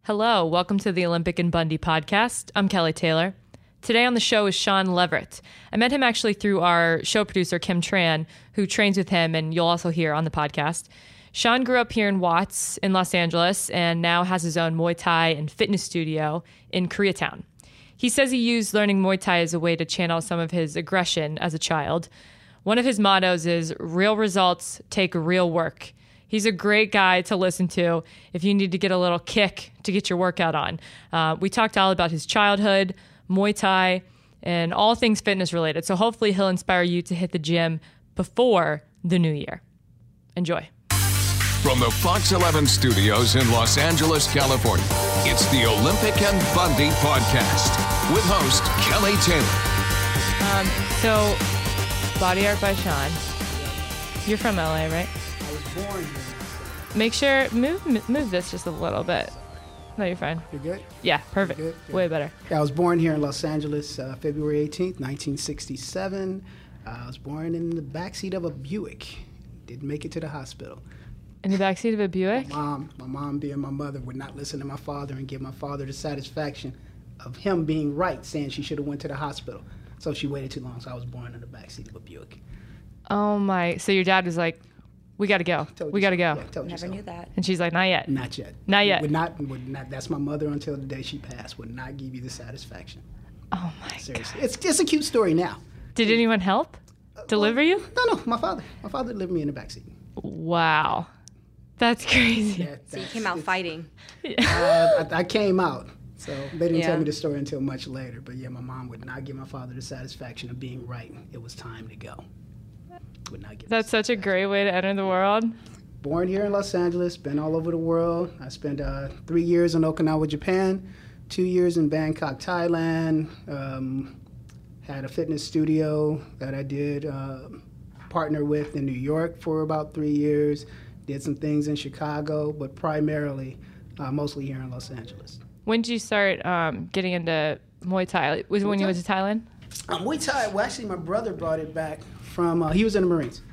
Hello, welcome to the Olympic and Bundy podcast. I'm Kelly Taylor. Today on the show is Sean Leverett. I met him actually through our show producer, Kim Tran, who trains with him, and you'll also hear on the podcast. Sean grew up here in Watts in Los Angeles and now has his own Muay Thai and fitness studio in Koreatown. He says he used learning Muay Thai as a way to channel some of his aggression as a child. One of his mottos is, real results take real work. He's a great guy to listen to if you need to get a little kick to get your workout on. We talked all about his childhood, Muay Thai, and all things fitness related. So hopefully he'll inspire you to hit the gym before the new year. Enjoy. From the Fox 11 studios in Los Angeles, California, it's the Olympic and Bundy podcast with host Kelly Taylor. So, body art by Sean. You're from LA, right? I was born here. Make sure, move this just a little bit. No, you're fine. You're good? Yeah, perfect. Good? Way better. Yeah, I was born here in Los Angeles, February 18th, 1967. I was born in the backseat of a Buick. Didn't make it to the hospital. In the backseat of a Buick? My mom being my mother, would not listen to my father and give my father the satisfaction of him being right, saying she should have went to the hospital. So she waited too long, so I was born in the backseat of a Buick. Oh my, so your dad was like, we gotta go. We gotta go. Yeah, Never knew that. And she's like, not yet. Not yet. Not yet. Would not, that's my mother until the day she passed, would not give you the satisfaction. Oh my Seriously. God. It's a cute story now. Did anyone help deliver you? No, my father. My father delivered me in the backseat. Wow. That's crazy. So you came out fighting. I came out. So they didn't tell Yeah. me the story until much later. But yeah, my mom would not give my father the satisfaction of being right. It was time to go. Would not give That's such a great way to enter the world. Born here in Los Angeles, been all over the world. I spent 3 years in Okinawa, Japan, 2 years in Bangkok, Thailand. Had a fitness studio that I did partner with in New York for about 3 years. Did some things in Chicago, but primarily, mostly here in Los Angeles. When did you start getting into Muay Thai? Was it when you went to Thailand? Muay Thai, well, actually, my brother brought it back from, he was in the Marines.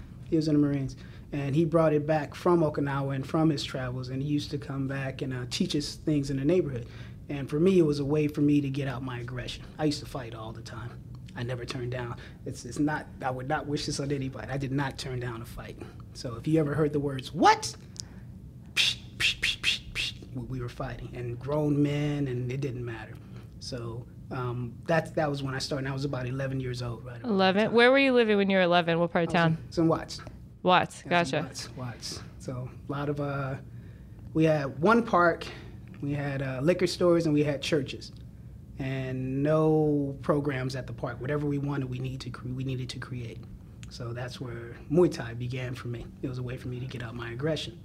And he brought it back from Okinawa and from his travels, and he used to come back and teach us things in the neighborhood. And for me, it was a way for me to get out my aggression. I used to fight all the time. I never turned down. It's not, I would not wish this on anybody. I did not turn down a fight. So if you ever heard the words, what? Psh, psh, psh, psh, psh, we were fighting, and grown men, and it didn't matter. So that was when I started. I was about 11 years old, right? 11? Where were you living when you were 11? What part of town? It's in Watts. Watts, Yeah, gotcha. Watts. So a lot of, we had one park, we had liquor stores, and we had churches. And no programs at the park. Whatever we wanted, we needed to create. So that's where Muay Thai began for me. It was a way for me to get out my aggression.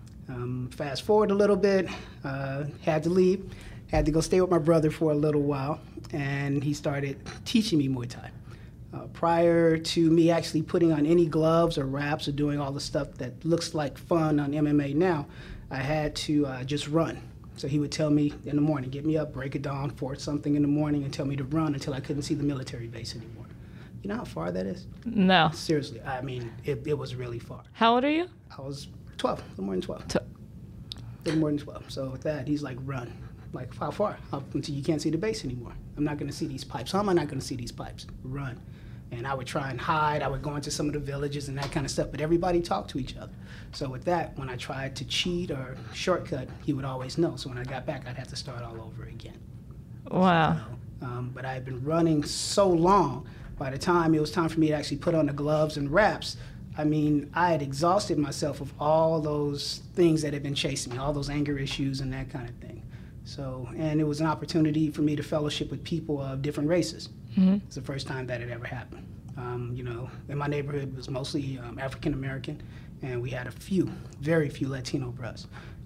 Fast forward a little bit, had to leave, had to go stay with my brother for a little while, and he started teaching me Muay Thai. Prior to me actually putting on any gloves or wraps or doing all the stuff that looks like fun on MMA now, I had to just run. So he would tell me in the morning, get me up, break it down, 4 something in the morning, and tell me to run until I couldn't see the military base anymore. You know how far that is? No. Seriously, I mean, it was really far. How old are you? I was 12, a little more than 12. A little more than 12. So with that, he's like, run. Like, how far? Up until you can't see the base anymore. I'm not going to see these pipes. How am I not going to see these pipes? Run. And I would try and hide. I would go into some of the villages and that kind of stuff. But everybody talked to each other. So with that, when I tried to cheat or shortcut, he would always know. So when I got back, I'd have to start all over again. Wow. But I had been running so long, by the time it was time for me to actually put on the gloves and wraps, I mean, I had exhausted myself of all those things that had been chasing me, all those anger issues and that kind of thing. So, and it was an opportunity for me to fellowship with people of different races. Mm-hmm. It's the first time that it ever happened. You know, in my neighborhood it was mostly African American, and we had very few Latino bros.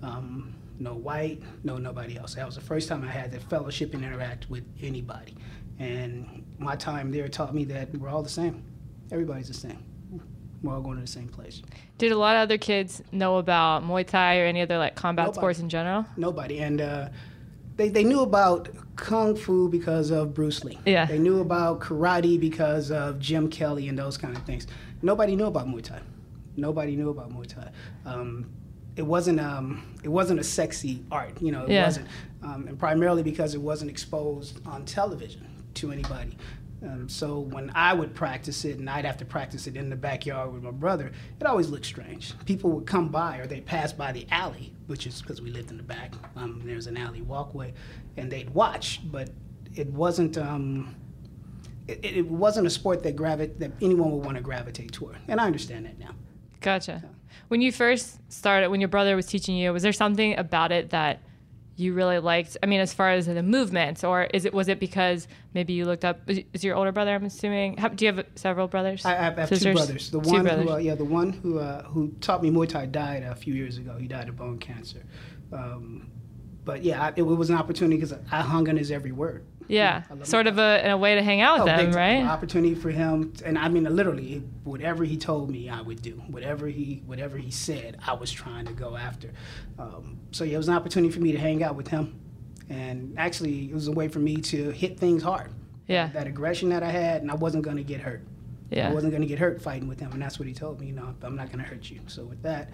No white, nobody else. That was the first time I had to fellowship and interact with anybody. And my time there taught me that we're all the same. Everybody's the same. We're all going to the same place. Did a lot of other kids know about Muay Thai or any other like combat sports in general? Nobody. And they knew about Kung Fu because of Bruce Lee. Yeah. They knew about karate because of Jim Kelly and those kind of things. Nobody knew about Muay Thai. it wasn't a sexy art, you know. It wasn't, and primarily because it wasn't exposed on television to anybody. So when I would practice it, and I'd have to practice it in the backyard with my brother, it always looked strange. People would come by, or they'd pass by the alley, which is because we lived in the back. There's an alley walkway, and they'd watch, but it wasn't. It wasn't a sport that anyone would want to gravitate toward, and I understand that now. Gotcha. When you first started, when your brother was teaching you, was there something about it that you really liked? I mean, as far as the movements, or was it because maybe you looked up? Is your older brother? I'm assuming. Do you have several brothers? I have Sisters? 2 brothers. The one who taught me Muay Thai died a few years ago. He died of bone cancer. But yeah, it was an opportunity because I hung on his every word. Yeah, sort of a way to hang out with them, right? An opportunity for him, and I mean literally, whatever he told me, I would do. Whatever he said, I was trying to go after. So yeah, it was an opportunity for me to hang out with him, and actually, it was a way for me to hit things hard. Yeah. That aggression that I had, and I wasn't going to get hurt. Yeah. I wasn't going to get hurt fighting with him, and that's what he told me. You know, I'm not going to hurt you. So with that,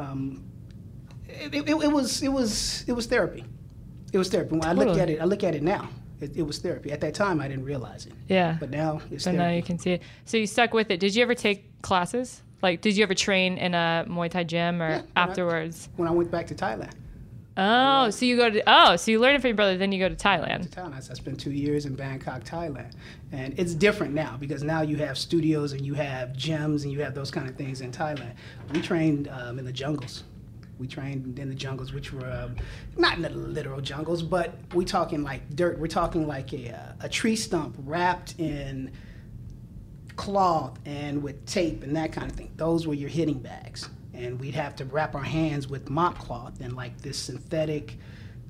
it was therapy. It was therapy. When I look at it now. It was therapy. At that time, I didn't realize it. Yeah. But now it's so therapy. Now you can see it. So you stuck with it. Did you ever take classes? Like, did you ever train in a Muay Thai gym or afterwards? When I went back to Thailand. Oh, so you learned it from your brother, then you go to Thailand. I spent 2 years in Bangkok, Thailand. And it's different now because now you have studios and you have gyms and you have those kind of things in Thailand. We trained in the jungles. We trained in the jungles, which were not in the literal jungles, but we're talking like dirt. We're talking like a tree stump wrapped in cloth and with tape and that kind of thing. Those were your hitting bags. And we'd have to wrap our hands with mop cloth and like this synthetic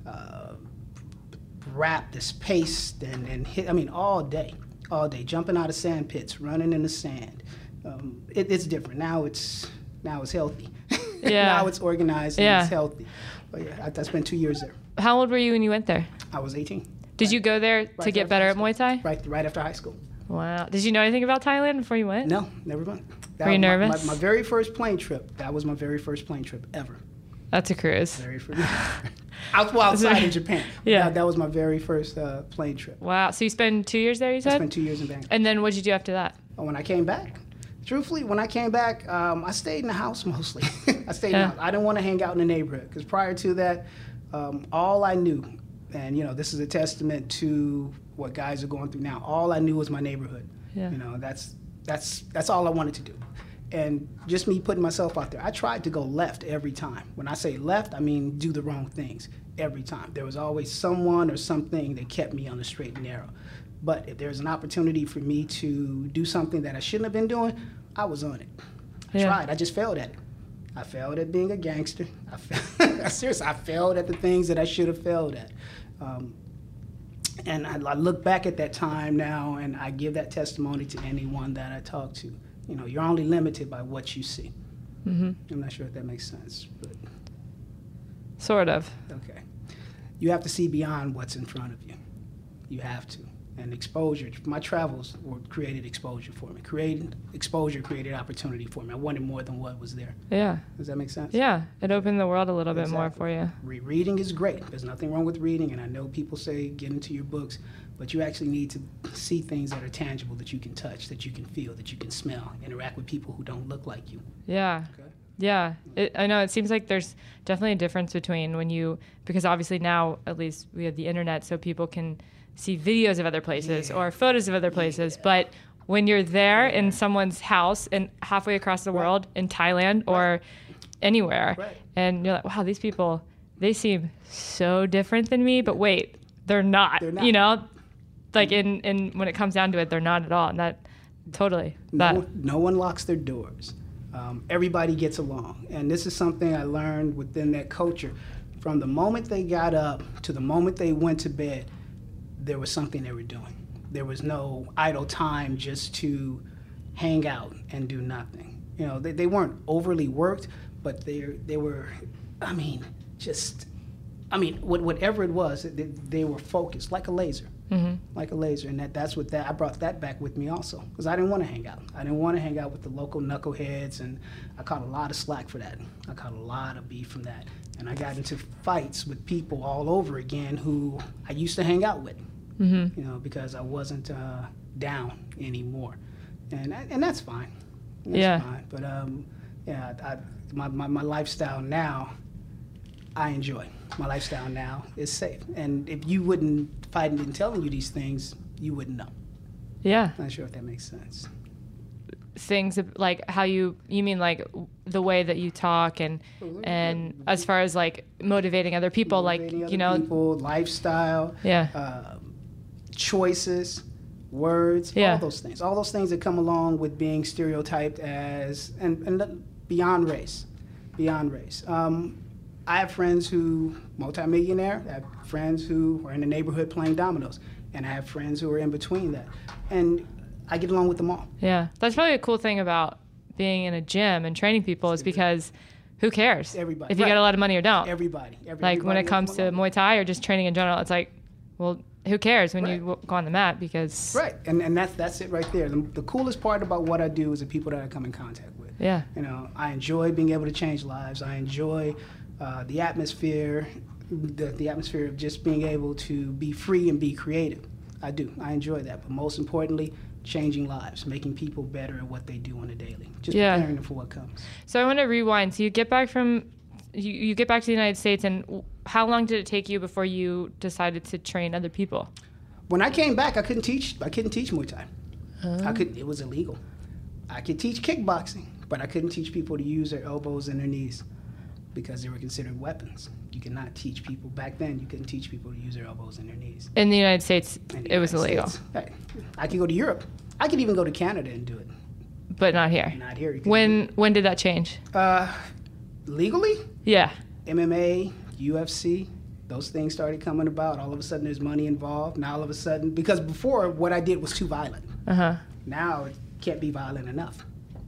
wrap, this paste, and hit, I mean, all day, jumping out of sand pits, running in the sand. It's different. Now it's healthy. Yeah. Now it's organized and it's healthy. But yeah, I spent 2 years there. How old were you when you went there? I was 18. Did you go there to get better at Muay Thai? Right after high school. Wow. Did you know anything about Thailand before you went? No, never went. Were you nervous? My very first plane trip, that was my very first plane trip ever. That's a cruise. Very first. Outside of Japan. Yeah. That was my very first plane trip. Wow. So you spent 2 years there, you said? I spent 2 years in Bangkok. And then what did you do after that? When I came back? Truthfully, when I came back, I stayed in the house mostly. I stayed in the house. I didn't want to hang out in the neighborhood because prior to that, all I knew, and you know, this is a testament to what guys are going through now. All I knew was my neighborhood. Yeah. You know, that's all I wanted to do. And just me putting myself out there. I tried to go left every time. When I say left, I mean do the wrong things every time. There was always someone or something that kept me on the straight and narrow. But if there's an opportunity for me to do something that I shouldn't have been doing, I was on it. I tried. I just failed at it. I failed at being a gangster. Seriously, I failed at the things that I should have failed at. And I look back at that time now, and I give that testimony to anyone that I talk to. You know, you're only limited by what you see. Mm-hmm. I'm not sure if that makes sense, but sort of. Okay. You have to see beyond what's in front of you. You have to. And exposure, my travels created exposure for me. Exposure created opportunity for me. I wanted more than what was there. Yeah. Does that make sense? Yeah. It opened the world a little bit more for you. Reading is great. There's nothing wrong with reading, and I know people say get into your books, but you actually need to see things that are tangible, that you can touch, that you can feel, that you can smell, interact with people who don't look like you. Yeah. Okay. Yeah. I know it seems like there's definitely a difference between because obviously now at least we have the internet so people can see videos of other places or photos of other places. But when you're there in someone's house and halfway across the world in Thailand or anywhere, and you're like, wow, these people, they seem so different than me, but wait, they're not. You know, like in when it comes down to it, they're not at all. And that totally. No one locks their doors. Everybody gets along. And this is something I learned within that culture. From the moment they got up to the moment they went to bed, there was something they were doing. There was no idle time just to hang out and do nothing. You know, they weren't overly worked, but they were, I mean, just I mean, whatever it was, they were focused like a laser, like a laser, and I brought that back with me also, because I didn't want to hang out. I didn't want to hang out with the local knuckleheads, and I caught a lot of slack for that. I caught a lot of beef from that, and I got into fights with people all over again who I used to hang out with, you know, because I wasn't down anymore, and that's fine. That's fine. But my lifestyle now, I enjoy. My lifestyle now is safe. And if you wouldn't, if I didn't telling you these things, you wouldn't know. Yeah. Not sure if that makes sense. Things like how you mean like the way that you talk and as far as like motivating other people, people, lifestyle, choices, words, all those things that come along with being stereotyped as, and beyond race. I have friends who, multimillionaire, I have friends who are in the neighborhood playing dominoes, and I have friends who are in between that. And I get along with them all. Yeah, that's probably a cool thing about being in a gym and training people is because who cares? Everybody. If you got a lot of money or don't. Everybody like when it comes to Muay Thai or just training in general, it's like, well, who cares when you go on the mat because... Right, and that's it right there. The coolest part about what I do is the people that I come in contact with. Yeah. You know, I enjoy being able to change lives. I enjoy the atmosphere, the atmosphere of just being able to be free and be creative. I do. I enjoy that. But most importantly, changing lives, making people better at what they do on a daily. Just preparing them for what comes. So I want to rewind. So you get back you get back to the United States, and how long did it take you before you decided to train other people? When I came back, I couldn't teach Muay Thai. It was illegal. I could teach kickboxing, but I couldn't teach people to use their elbows and their knees because they were considered weapons. You could not teach people, back then, you couldn't teach people to use their elbows and their knees. In the United States, it was illegal. Right. I could go to Europe. I could even go to Canada and do it. But not here. Not here. When did that change? Legally? Yeah. MMA, UFC, those things started coming about. All of a sudden, there's money involved. Now, all of a sudden, because before, what I did was too violent. Now, it can't be violent enough.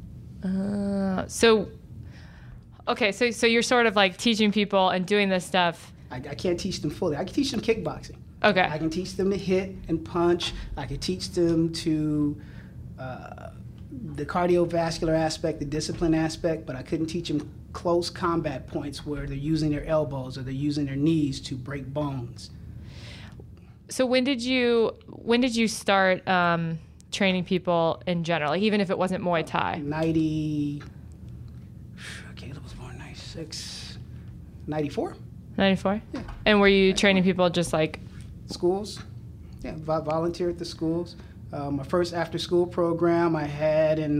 So you're sort of like teaching people and doing this stuff. I can't teach them fully. I can teach them kickboxing. Okay. I can teach them to hit and punch. I can teach them to the cardiovascular aspect, the discipline aspect, but I couldn't teach them close combat points where they're using their elbows or they're using their knees to break bones. So when did you start training people in general, like even if it wasn't Muay Thai? Caleb was born in 96, 94. 94? Yeah. And were you training people just like? Schools. Yeah, volunteer at the schools. My first after-school program I had in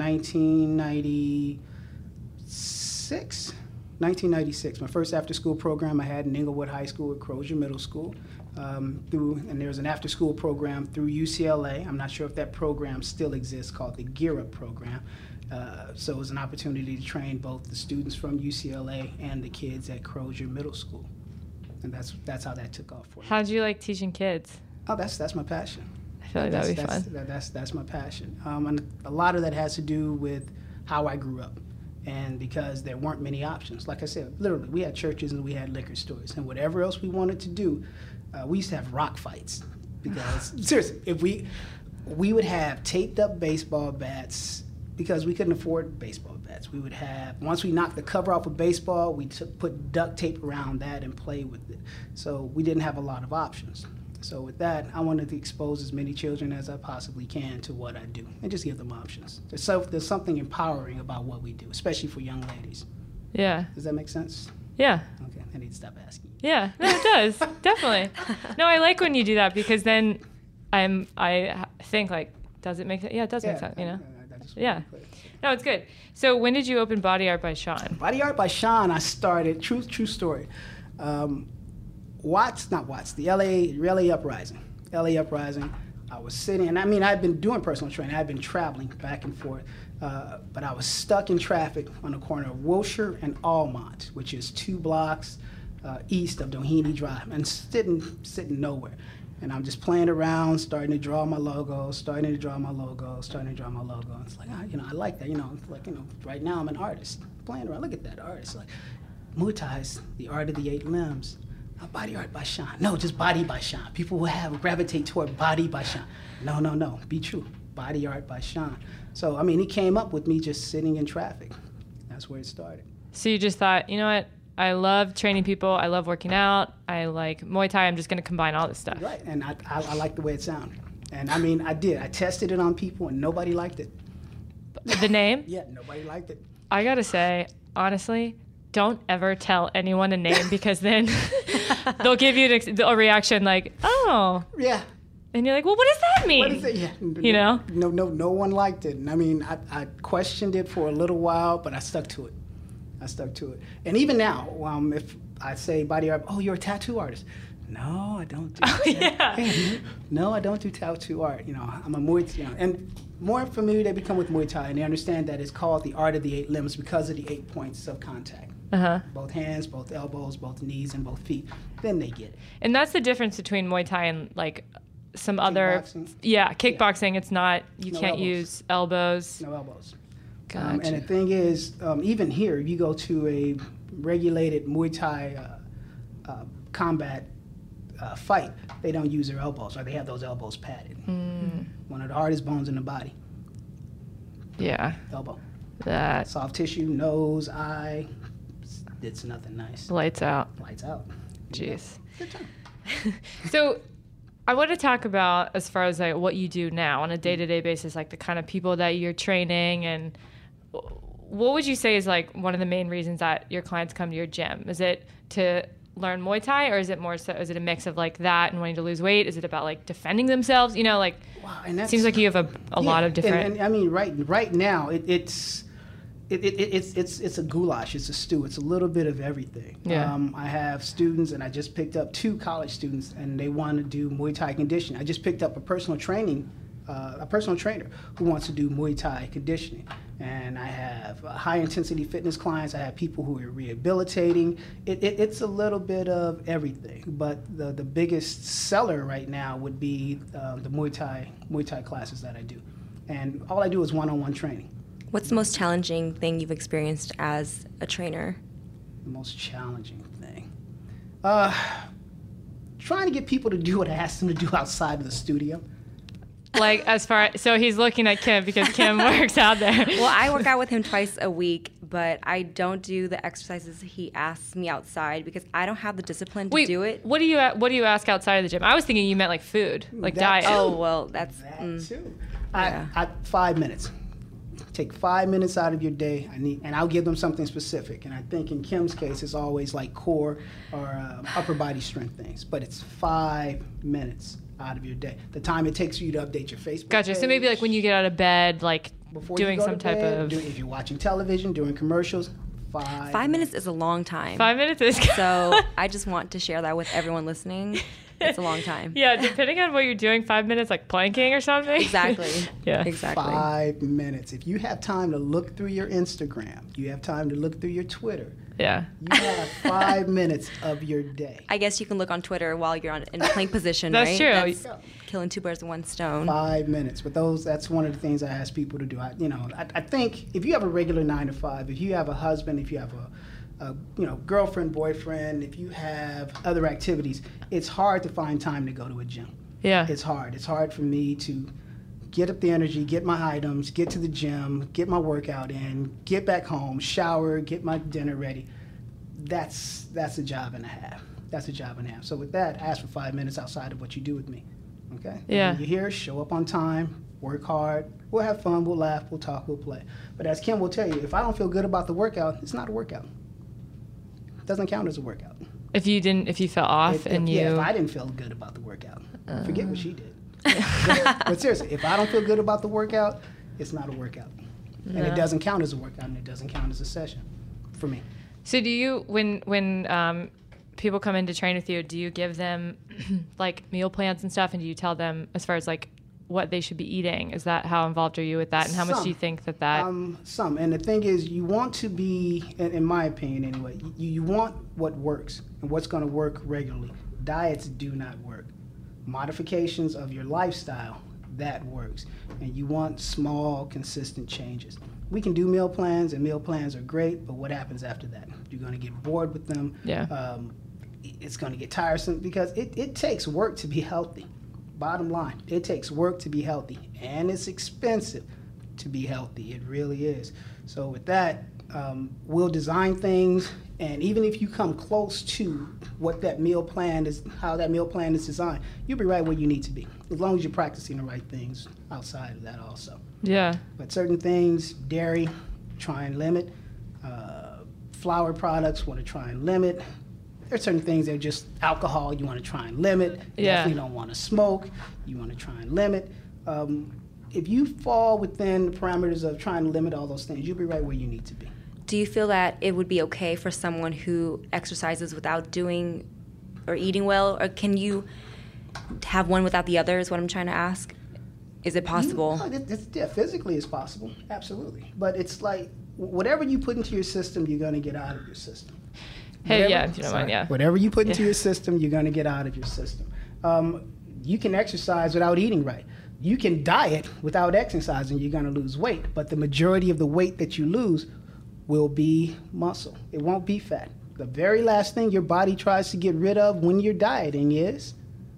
1996. My first after-school program I had in Inglewood High School at Crozier Middle School. And there was an after-school program through UCLA. I'm not sure if that program still exists, called the Gear Up program. So it was an opportunity to train both the students from UCLA and the kids at Crozier Middle School. And that's how that took off for me. How'd you like teaching kids? Oh, that's my passion. I feel like that'd be fun. That's my passion. And a lot of that has to do with how I grew up. And because there weren't many options. Like I said, literally, we had churches and we had liquor stores. And whatever else we wanted to do, we used to have rock fights. Because, seriously, if we would have taped up baseball bats, because we couldn't afford baseball bats. We would have, once we knocked the cover off of baseball, we put duct tape around that and play with it. So we didn't have a lot of options. So with that, I wanted to expose as many children as I possibly can to what I do and just give them options. There's something empowering about what we do, especially for young ladies. Yeah. Does that make sense? Yeah. Okay, I need to stop asking. Yeah, no, it does. Definitely. No, I like when you do that because then I think like, does it make sense? Yeah, it does make sense, you know? Yeah. No, it's good. So when did you open Body Art by Sean? Body Art by Sean, I started, true story. The LA Uprising. I was sitting, and I mean, I've been doing personal training. I've been traveling back and forth, but I was stuck in traffic on the corner of Wilshire and Almont, which is 2 blocks east of Doheny Drive, and sitting nowhere. And I'm just playing around, starting to draw my logo. It's like, I like that, right now I'm an artist. Playing around, look at that artist. Like, Muay Thai is the art of the 8 limbs. Body art by Sean. No, just body by Sean. People will gravitate toward body by Sean. No. Be true. Body art by Sean. So, I mean, he came up with me just sitting in traffic. That's where it started. So you just thought, you know what? I love training people. I love working out. I like Muay Thai. I'm just going to combine all this stuff. Right. And I like the way it sounded. And I mean, I did. I tested it on people and nobody liked it. The name? Yeah, nobody liked it. I got to say, honestly, don't ever tell anyone a name because then they'll give you a reaction like, oh. Yeah. And you're like, well, what does that mean? What is it? Yeah. You know? No one liked it. And I mean, I questioned it for a little while, but I stuck to it. And even now, if I say body art, oh, you're a tattoo artist. No, I don't do No, I don't do tattoo art. You know, I'm a Muay Thai. And more familiar they become with Muay Thai, and they understand that it's called the art of the 8 limbs because of the 8 points of contact. Both hands, both elbows, both knees, and both feet. Then they get it. And that's the difference between Muay Thai and like some other kickboxing. It's not, you can't use elbows. No elbows. Gotcha. And the thing is, even here, if you go to a regulated Muay Thai combat fight, they don't use their elbows, or they have those elbows padded. One of the hardest bones in the body. Yeah. Elbow. That. Soft tissue, nose, eye. It's nothing nice. Lights out. Lights out. Jeez. Good time. So I want to talk about, as far as like what you do now on a day-to-day basis, like the kind of people that you're training, and what would you say is like one of the main reasons that your clients come to your gym? Is it to learn Muay Thai, or is it more so, is it a mix of like that and wanting to lose weight? Is it about like defending themselves? You know, like, wow, and that seems like you have a lot of different. And I mean, right now, it's a goulash. It's a stew. It's a little bit of everything. Yeah. I have students, and I just picked up 2 college students, and they want to do Muay Thai conditioning. I just picked up a personal trainer who wants to do Muay Thai conditioning. And I have high-intensity fitness clients. I have people who are rehabilitating. It's a little bit of everything. But the biggest seller right now would be the Muay Thai classes that I do. And all I do is one-on-one training. What's the most challenging thing you've experienced as a trainer? The most challenging thing? Trying to get people to do what I ask them to do outside of the studio. Like, so he's looking at Kim because Kim works out there. Well, I work out with him twice a week, but I don't do the exercises he asks me outside because I don't have the discipline to do it. What do you ask outside of the gym? I was thinking you meant like food, like diet. Oh, well, that's... That too. I 5 minutes. Take 5 minutes out of your day. And I'll give them something specific. And I think in Kim's case, it's always like core or upper body strength things. But it's 5 minutes out of your day. The time it takes for you to update your Facebook Gotcha. page. So maybe like when you get out of bed, like Before doing you go some to type bed, of... if you're watching television, doing commercials, 5 minutes is a long time. 5 minutes is... So I just want to share that with everyone listening. It's a long time. Yeah, depending on what you're doing, 5 minutes, like planking or something. Exactly. Yeah. Exactly. 5 minutes. If you have time to look through your Instagram, you have time to look through your Twitter, Yeah. you have 5 minutes of your day. I guess you can look on Twitter while you're in plank position, That's right? true. That's killing 2 birds with 1 stone. 5 minutes. But that's one of the things I ask people to do. I think if you have a regular 9 to 5, if you have a husband, if you have a girlfriend, boyfriend, if you have other activities, it's hard to find time to go to a gym. Yeah. It's hard. It's hard for me to get up the energy, get my items, get to the gym, get my workout in, get back home, shower, get my dinner ready. That's a job and a half. So with that, I ask for 5 minutes outside of what you do with me. Okay? Yeah. When you're here, show up on time, work hard, we'll have fun, we'll laugh, we'll talk, we'll play. But as Kim will tell you, if I don't feel good about the workout, it's not a workout. It doesn't count as a workout. If you fell off if I didn't feel good about the workout, forget what she did. But seriously, if I don't feel good about the workout, it's not a workout. And it doesn't count as a workout, and it doesn't count as a session for me. So do you, when people come in to train with you, do you give them like meal plans and stuff, and do you tell them as far as like what they should be eating? Is that, how involved are you with that, and how much do you think that Some. And the thing is, you want to be, in my opinion anyway, you want what works and what's going to work regularly. Diets do not work. Modifications of your lifestyle, that works. And you want small, consistent changes. We can do meal plans, and meal plans are great, but what happens after that? You're going to get bored with them. Yeah. it's going to get tiresome because it takes work to be healthy. Bottom line, it takes work to be healthy, and it's expensive to be healthy. It really is. So with that, we'll design things, and even if you come close to what that meal plan is, how that meal plan is designed, you'll be right where you need to be, as long as you're practicing the right things outside of that also. Yeah. But certain things, dairy, try and limit. Flour products, want to try and limit. There's certain things that are just alcohol, you want to try and limit. You definitely don't want to smoke, you want to try and limit. If you fall within the parameters of trying to limit all those things, you'll be right where you need to be. Do you feel that it would be okay for someone who exercises without doing or eating well? Or can you have one without the other is what I'm trying to ask? Is it possible? Yeah, physically it's possible, absolutely. But it's like, whatever you put into your system, you're going to get out of your system. Hey, if you don't mind, yeah. Whatever you put into your system, you're going to get out of your system. You can exercise without eating right. You can diet without exercising, you're going to lose weight. But the majority of the weight that you lose will be muscle. It won't be fat. The very last thing your body tries to get rid of when you're dieting is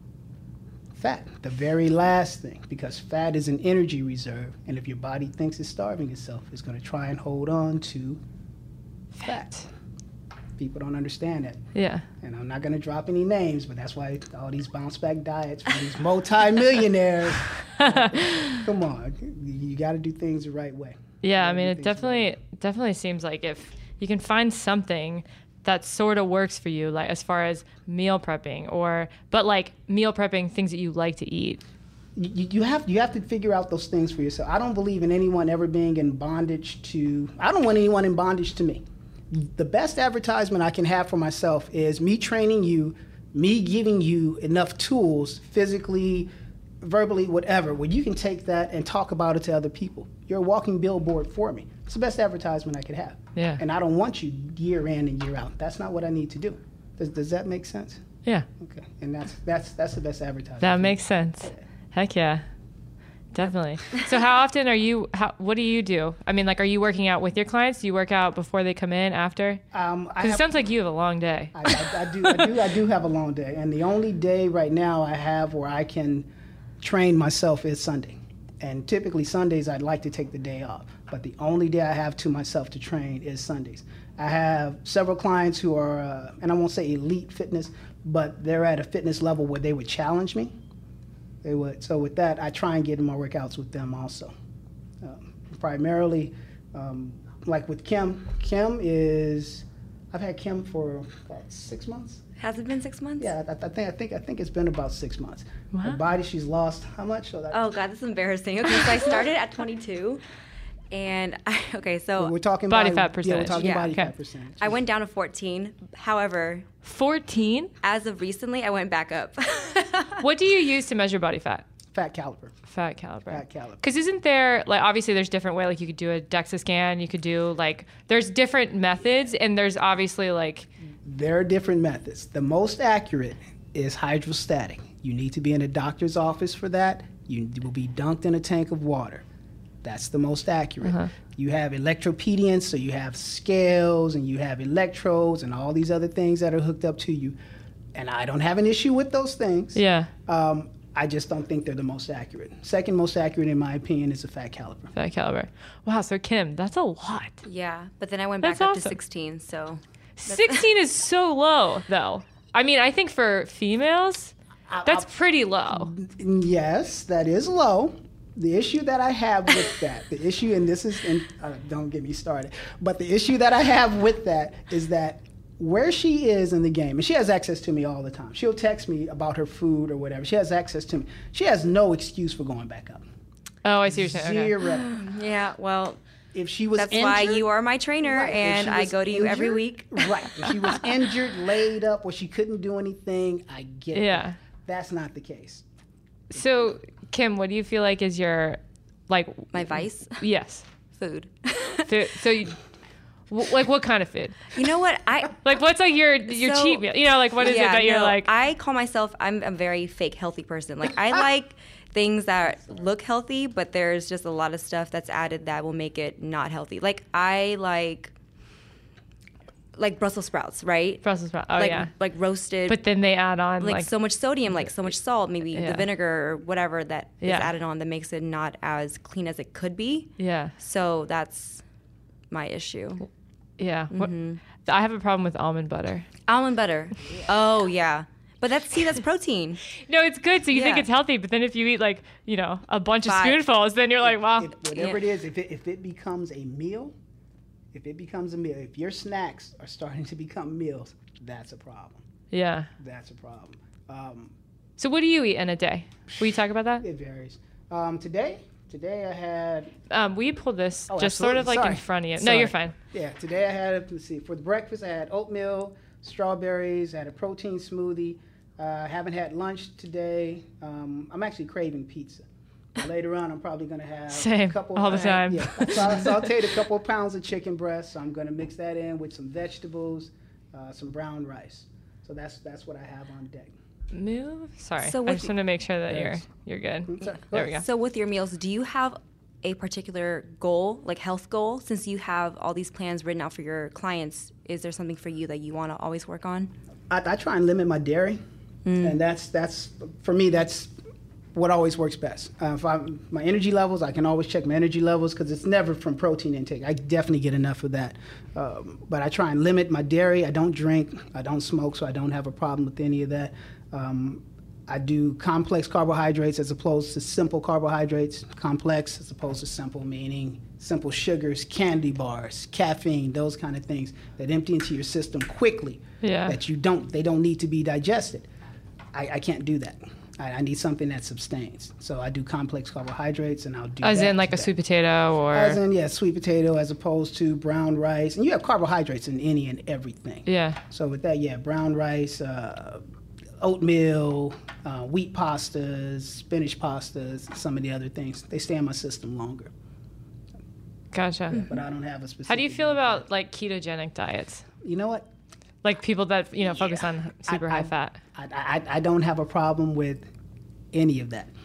fat. The very last thing, because fat is an energy reserve, and if your body thinks it's starving itself, it's going to try and hold on to fat. People don't understand that. Yeah. And I'm not going to drop any names, but that's why all these bounce back diets for these multi-millionaires. Come on, you got to do things the right way. Yeah, I mean, it definitely seems like if you can find something that sort of works for you, like as far as meal prepping, but like meal prepping things that you like to eat. You have to figure out those things for yourself. I don't believe in anyone ever being in bondage to. I don't want anyone in bondage to me. The best advertisement I can have for myself is me training you, me giving you enough tools, physically, verbally, whatever, where you can take that and talk about it to other people. You're a walking billboard for me. It's the best advertisement I could have. Yeah. And I don't want you year in and year out. That's not what I need to do. Does that make sense? Yeah. Okay. And that's the best advertisement. That makes sense. Heck yeah. Definitely. So how often what do you do? I mean, like, are you working out with your clients? Do you work out before they come in, after? Because it sounds like you have a long day. I do have a long day. And the only day right now I have where I can train myself is Sunday. And typically Sundays I'd like to take the day off. But the only day I have to myself to train is Sundays. I have several clients who are, and I won't say elite fitness, but they're at a fitness level where they would challenge me. They would. So with that, I try and get in my workouts with them also. Primarily, like with Kim. I've had Kim for about 6 months. Has it been 6 months? Yeah, I think it's been about 6 months. Wow. Her body, she's lost how much? So oh God, that's embarrassing. Okay, so I started at 22, and so we're talking body fat percentage. Yeah, we're talking body fat percentage. I went down to 14. However, 14? As of recently, I went back up. What do you use to measure body fat? Fat caliper. Fat caliper. Fat caliper. Because isn't there, like, obviously there's different ways, like you could do a DEXA scan, you could do, like, there's different methods, and there's obviously, like... There are different methods. The most accurate is hydrostatic. You need to be in a doctor's office for that. You will be dunked in a tank of water. That's the most accurate. Uh-huh. You have electropedience, so you have scales, and you have electrodes, and all these other things that are hooked up to you. And I don't have an issue with those things. Yeah. I just don't think they're the most accurate. Second most accurate, in my opinion, is a fat caliper. Fat caliper. Wow, so Kim, that's a lot. Yeah, but then I went back up to 16, so... 16 is so low, though. I mean, I think for females, that's pretty low. Yes, that is low. The issue that I have with that, don't get me started, but the issue that I have with that is that where she is in the game, and she has access to me all the time. She'll text me about her food or whatever. She has access to me. She has no excuse for going back up. Oh, I see what you're saying. Zero. Okay. Yeah, well, if she was that's injured, why you are my trainer, right, and I go to you every week. Right. If she was injured, laid up, or she couldn't do anything, I get it. Yeah. That's not the case. So, Kim, what do you feel like is your, like... My vice? Yes. Food. So you... Like, what kind of food? You know what? Like, what's like your cheat meal? You know, like, what is it that you're like... I call myself, I'm a very fake healthy person. Like, I like things that look healthy, but there's just a lot of stuff that's added that will make it not healthy. Like, I like like Brussels sprouts, right? Brussels sprout. Oh, like, yeah. Like roasted. But then they add on like so much sodium, like so much salt, maybe Yeah. the vinegar or whatever that is Yeah. added on that makes it not as clean as it could be. Yeah. So that's my issue. Yeah. I have a problem with almond butter. Almond butter. Oh, yeah. But that's protein. No, it's good. So you think Yeah. it's healthy, but then if you eat like, a bunch of Five. spoonfuls, then you're like, wow. Whatever it is, if it becomes a meal, if your snacks are starting to become meals, that's a problem. Yeah. That's a problem. So what do you eat in a day? Will you talk about that? It varies. Today I had. We pulled this Oh, just sort of like absolutely. in front of you. No, Sorry. you're fine. Yeah, today I had, let's see, for the breakfast I had oatmeal, strawberries, I had a protein smoothie. I haven't had lunch today. I'm actually craving pizza. Later on, I'm probably going to have Same, a couple. all the time. Yeah, so I sauteed a couple of pounds of chicken breast. So I'm going to mix that in with some vegetables, some brown rice. So that's what I have on deck. Move. Sorry. So I with just want to make sure that Yes. you're good. Sorry. There we go. So with your meals, do you have a particular goal, like health goal? Since you have all these plans written out for your clients, is there something for you that you want to always work on? I try and limit my dairy, and that's for me. That's what always works best. My energy levels, I can always check my energy levels because it's never from protein intake. I definitely get enough of that, but I try and limit my dairy. I don't drink, I don't smoke, so I don't have a problem with any of that. I do complex carbohydrates as opposed to simple carbohydrates. Complex as opposed to simple, meaning simple sugars, candy bars, caffeine, those kind of things that empty into your system quickly. Yeah. That they don't need to be digested. I can't do that. I need something that sustains. So I do complex carbohydrates, and I'll do As that in like a to sweet that. potato or. As in, yeah, sweet potato as opposed to brown rice. And you have carbohydrates in any and everything. Yeah. So with that, yeah, brown rice, oatmeal, wheat pastas, spinach pastas, some of the other things. They stay in my system longer. Gotcha. But I don't have a specific. How do you feel about like ketogenic diets? You know what? Like people that, focus on super high fat. I don't have a problem with any of that.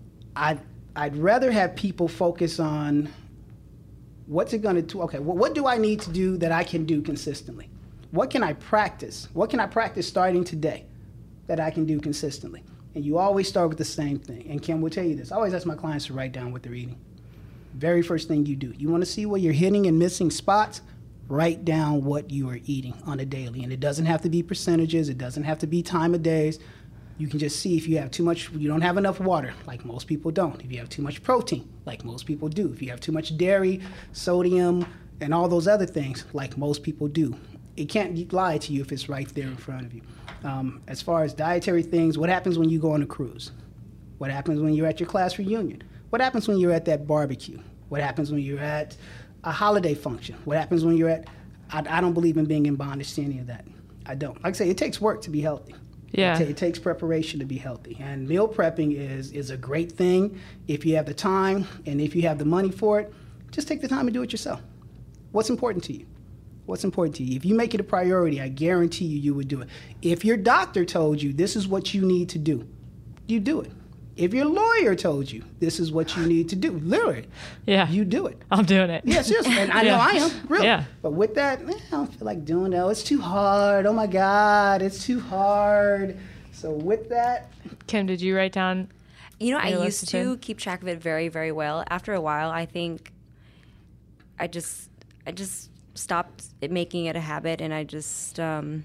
I'd rather have people focus on what's it going to do. Okay, well, what do I need to do that I can do consistently? What can I practice? What can I practice starting today that I can do consistently? And you always start with the same thing. And Kim will tell you this. I always ask my clients to write down what they're eating. Very first thing you do. You want to see where you're hitting and missing spots? Write down what you are eating on a daily. And it doesn't have to be percentages. It doesn't have to be time of days. You can just see if you have too much, you don't have enough water, like most people don't. If you have too much protein, like most people do. If you have too much dairy, sodium, and all those other things, like most people do. It can't lie to you if it's right there in front of you. As far as dietary things, what happens when you go on a cruise? What happens when you're at your class reunion? What happens when you're at that barbecue? What happens when you're at a holiday function? What happens when you're at, I don't believe in being in bondage to any of that. I don't. Like I say, it takes work to be healthy. Yeah. It takes preparation to be healthy. And meal prepping is a great thing if you have the time and if you have the money for it. Just take the time and do it yourself. What's important to you? What's important to you? If you make it a priority, I guarantee you would do it. If your doctor told you this is what you need to do, you do it. If your lawyer told you this is what you need to do, literally, Yeah. you do it. I'm doing it. Yes, yes, and I know I am, really. Yeah. But with that, I don't feel like doing that. Oh, it's too hard. Oh my God, it's too hard. So with that, Kim, did you write down? I Your used list to is keep track of it very, very well. After a while, I think I just stopped making it a habit, and I just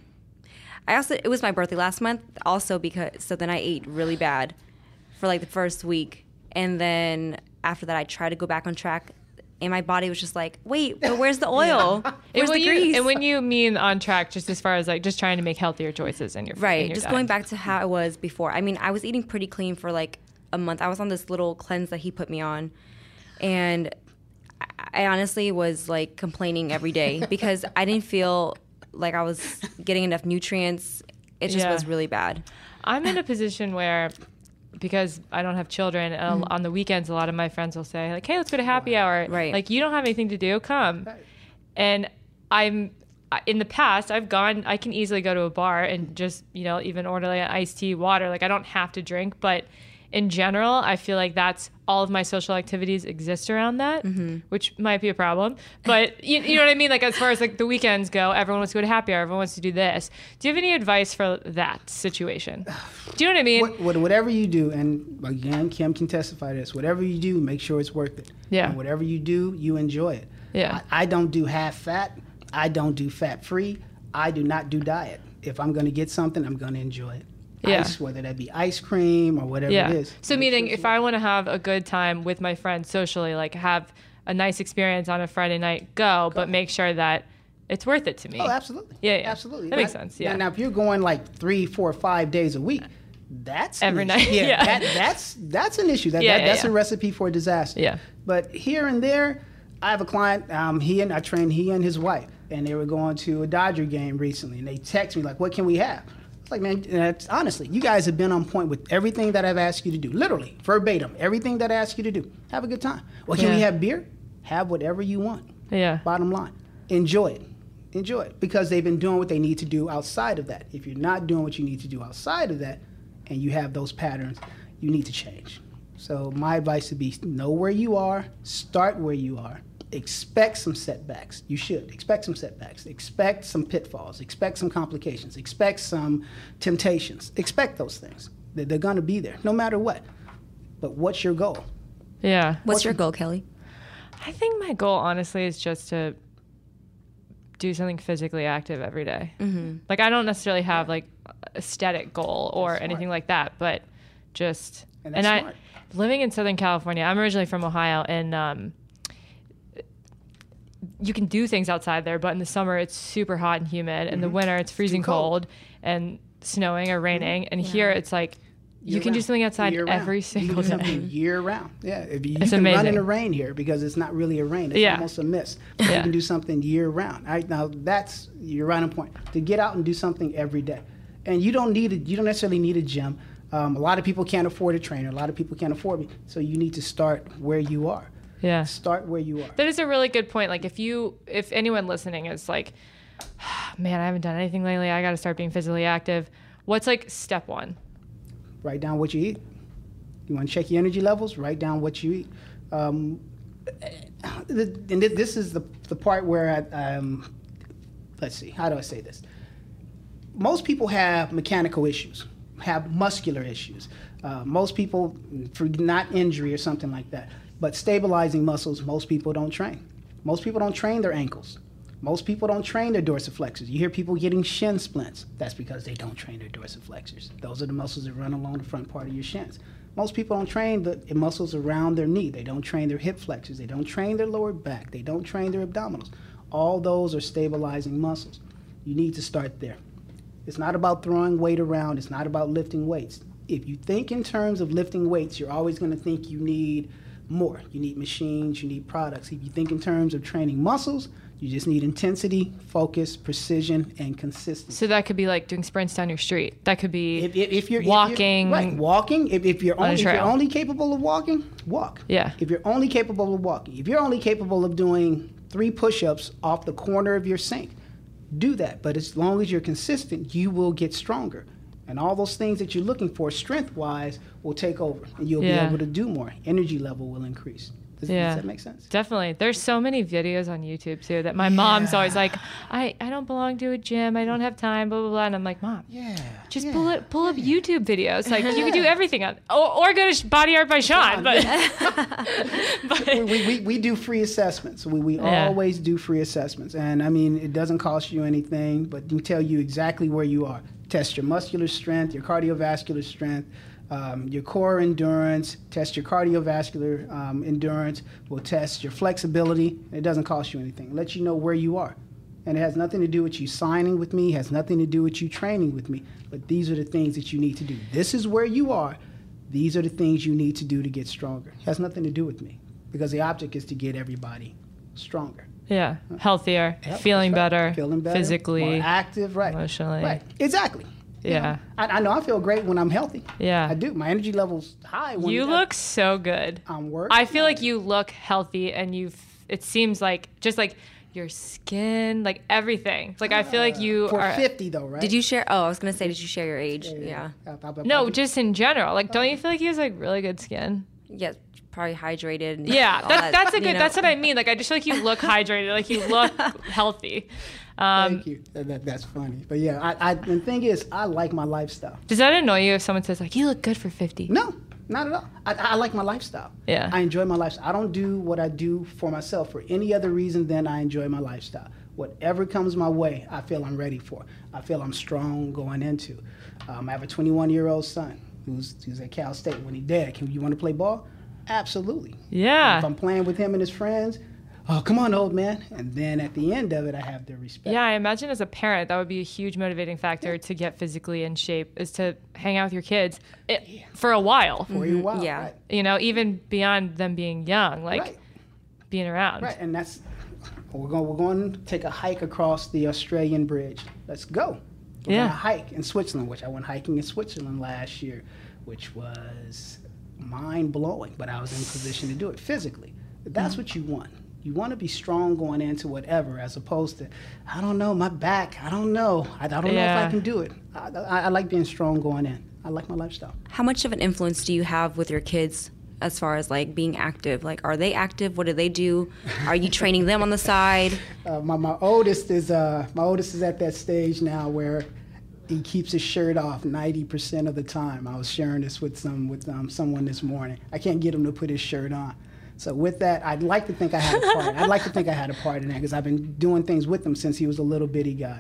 it was my birthday last month also, so then I ate really bad for like the first week, and then after that I tried to go back on track, and my body was just like, wait, but where's the oil? Where's the grease? And when you mean on track, just as far as like just trying to make healthier choices in your in Right, your just diet. going back to how I was before. I mean, I was eating pretty clean for like a month. I was on this little cleanse that he put me on, and I honestly was like complaining every day because I didn't feel like I was getting enough nutrients. It just Yeah. was really bad. I'm in a position where, because I don't have children, on the weekends, a lot of my friends will say, like, hey, let's go to happy hour. Right. Like, you don't have anything to do, come. And in the past, I can easily go to a bar and just, even order like an iced tea, water. Like, I don't have to drink, but in general, I feel like that's all of my social activities exist around that, which might be a problem. But you know what I mean? Like as far as like the weekends go, everyone wants to go to happy hour, everyone wants to do this. Do you have any advice for that situation? Do you know what I mean? Whatever you do, and again, Kim can testify to this, whatever you do, make sure it's worth it. Yeah. And whatever you do, you enjoy it. Yeah. I don't do half fat. I don't do fat free. I do not do diet. If I'm going to get something, I'm going to enjoy it. Yeah. Ice, whether that be ice cream or whatever it is. So meaning if I want to have a good time with my friends socially, like have a nice experience on a Friday night, go, but make sure that it's worth it to me. Oh, absolutely. Yeah. Absolutely. That makes sense. Yeah. Now, if you're going like 3, 4, 5 days a week, that's every an night. issue. Yeah. That's an issue. That's a recipe for disaster. Yeah. But here and there, I have a client. I trained he and his wife, and they were going to a Dodger game recently, and they text me like, "What can we have?" It's like, man, honestly, you guys have been on point with everything that I've asked you to do, literally verbatim, everything that I asked you to do. Have a good time. Well, can we have beer? Have whatever you want. Yeah. Bottom line, enjoy it. Enjoy it, because they've been doing what they need to do outside of that. If you're not doing what you need to do outside of that, and you have those patterns, you need to change. So my advice would be know where you are, start where you are, expect some setbacks. You should expect some setbacks, expect some pitfalls, expect some complications, expect some temptations, expect those things. They're going to be there no matter what. But what's your goal? Yeah. What's your goal, Kelly? I think my goal, honestly, is just to do something physically active every day. Like I don't necessarily have like aesthetic goal or anything like that, but just smart. Living in Southern California, I'm originally from Ohio, and you can do things outside there, but in the summer it's super hot and humid. In the winter it's freezing cold and snowing or raining. And here it's like you can do something outside every single day. Year round. Yeah. You It's can amazing. run in the rain here because it's not really a rain. It's almost a mist. You can do something year round. Now you're right on point. To get out and do something every day. And you don't necessarily need a gym. A lot of people can't afford a trainer. A lot of people can't afford me. So you need to start where you are. Yeah. Start where you are. That is a really good point. Like if anyone listening is like, man, I haven't done anything lately, I got to start being physically active. What's like step one? Write down what you eat. You want to check your energy levels? Write down what you eat. And this is the part where let's see, how do I say this? Most people have mechanical issues, have muscular issues. Most people, for not injury or something like that, but stabilizing muscles, most people don't train. Most people don't train their ankles. Most people don't train their dorsiflexors. You hear people getting shin splints. That's because they don't train their dorsiflexors. Those are the muscles that run along the front part of your shins. Most people don't train the muscles around their knee. They don't train their hip flexors. They don't train their lower back. They don't train their abdominals. All those are stabilizing muscles. You need to start there. It's not about throwing weight around. It's not about lifting weights. If you think in terms of lifting weights, you're always going to think you need more. You need machines, you need products. If you think in terms of training muscles, you just need intensity, focus, precision, and consistency. So that could be like doing sprints down your street. That could be if you're walking. Walking. If you're only capable of walking, walk. Yeah. If you're only capable of walking, if you're only capable of doing 3 push-ups off the corner of your sink, do that. But as long as you're consistent, you will get stronger. And all those things that you're looking for, strength-wise, will take over. And you'll be able to do more. Energy level will increase. Does that make sense? Definitely. There's so many videos on YouTube, too, that my mom's always like, I don't belong to a gym. I don't have time, blah, blah, blah. And I'm like, Mom, just pull up YouTube videos. Like, you can do everything on, or go to Body Art by Sean. But we do free assessments. We always do free assessments. And, I mean, it doesn't cost you anything, but we tell you exactly where you are. Test your muscular strength, your cardiovascular strength, your core endurance, test your cardiovascular endurance. We'll test your flexibility. It doesn't cost you anything. Let you know where you are. And it has nothing to do with you signing with me, has nothing to do with you training with me. But these are the things that you need to do. This is where you are. These are the things you need to do to get stronger. It has nothing to do with me, because the object is to get everybody stronger. Yeah, healthier, feeling better, physically, more active, right? Emotionally, right? Exactly. Yeah, I know I feel great when I'm healthy. Yeah, I do. My energy level's high. When you look so good. I'm working. I feel like you look healthy, and it seems like just like your skin, like everything. Like I feel like you For are 50 though, right? Did you share? Oh, I was gonna say, did you share your age? Yeah. no, just in general. Like, don't you feel like he has like really good skin? Yeah, probably hydrated. And Yeah, all that's a you good. know. That's what I mean. Like I just feel like you look hydrated. Like you look healthy. Thank you. That's funny. But yeah, the thing is, I like my lifestyle. Does that annoy you if someone says like you look good for 50? No, not at all. I like my lifestyle. Yeah. I enjoy my lifestyle. I don't do what I do for myself for any other reason than I enjoy my lifestyle. Whatever comes my way, I feel I'm ready for. I feel I'm strong going into. I have a 21-year-old son who's at Cal State. When he's dead, you want to play ball? Absolutely. Yeah. If I'm playing with him and his friends, oh, come on, old man. And then at the end of it, I have their respect. Yeah, I imagine as a parent, that would be a huge motivating factor to get physically in shape, is to hang out with your kids for a while. For a while, Yeah. right. You know, even beyond them being young, like Right. being around. Right, and we're going to take a hike across the Australian Bridge. Let's go. We're Yeah. going to hike in Switzerland, which I went hiking in Switzerland last year, which was mind-blowing, but I was in position to do it physically. But that's what you want. You want to be strong going into whatever, as opposed to, I don't know, my back, I don't know. I don't know if Yeah. I can do it. I like being strong going in. I like my lifestyle. How much of an influence do you have with your kids as far as like being active? Like, are they active? What do they do? Are you training them on the side? My oldest is at that stage now where he keeps his shirt off 90% of the time. I was sharing this with someone this morning. I can't get him to put his shirt on. So with that, I'd like to think I had a part. I'd like to think I had a part in that because I've been doing things with him since he was a little bitty guy.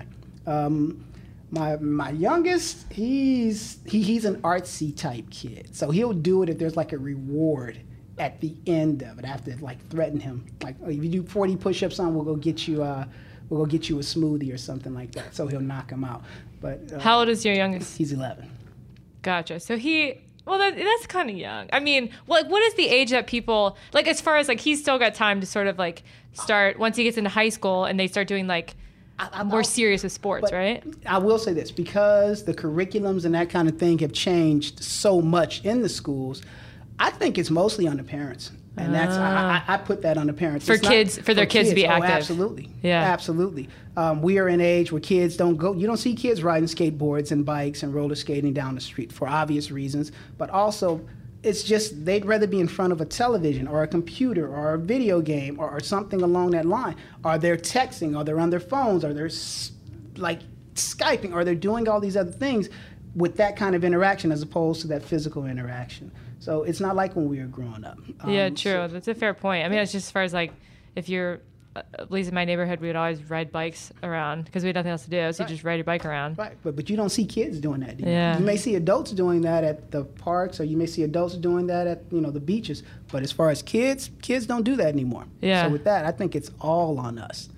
My youngest, he's an artsy type kid. So he'll do it if there's like a reward at the end of it. I have to like threaten him. Like, oh, if you do 40 push-ups on, we'll go get you a smoothie or something like that. So he'll knock him out. But How old is your youngest? he's 11. Gotcha. So that's kind of young. I mean, what is the age that people, like, as far as like, he's still got time to sort of like start once he gets into high school and they start doing like more serious with sports, But right? I will say this, because the curriculums and that kind of thing have changed so much in the schools, I think it's mostly on the parents. And I put that on the parents. For It's not- kids, for their kids to be active. Absolutely. Yeah. Absolutely. We are in an age where kids you don't see kids riding skateboards and bikes and roller skating down the street for obvious reasons, but also it's just they'd rather be in front of a television or a computer or a video game or something along that line. Or they're texting, or they're on their phones, or they're like Skyping, or they're doing all these other things with that kind of interaction as opposed to that physical interaction. So it's not like when we were growing up. Yeah, true. That's a fair point. I mean, it's just as far as like, if you're, at least in my neighborhood, we would always ride bikes around because we had nothing else to do. So you just ride your bike around. Right, but you don't see kids doing that. Yeah. You may see adults doing that at the parks, or you may see adults doing that at the beaches. But as far as kids don't do that anymore. Yeah. So with that, I think it's all on us.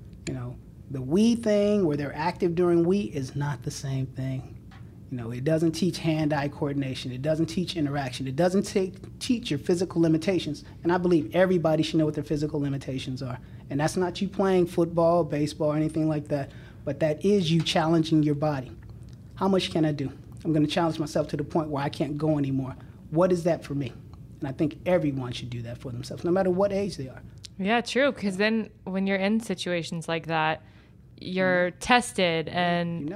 The we thing where they're active during we is not the same thing. It doesn't teach hand-eye coordination. It doesn't teach interaction. It doesn't teach your physical limitations. And I believe everybody should know what their physical limitations are. And that's not you playing football, baseball, or anything like that, but that is you challenging your body. How much can I do? I'm going to challenge myself to the point where I can't go anymore. What is that for me? And I think everyone should do that for themselves, no matter what age they are. Yeah, true. Because then when you're in situations like that, you're tested and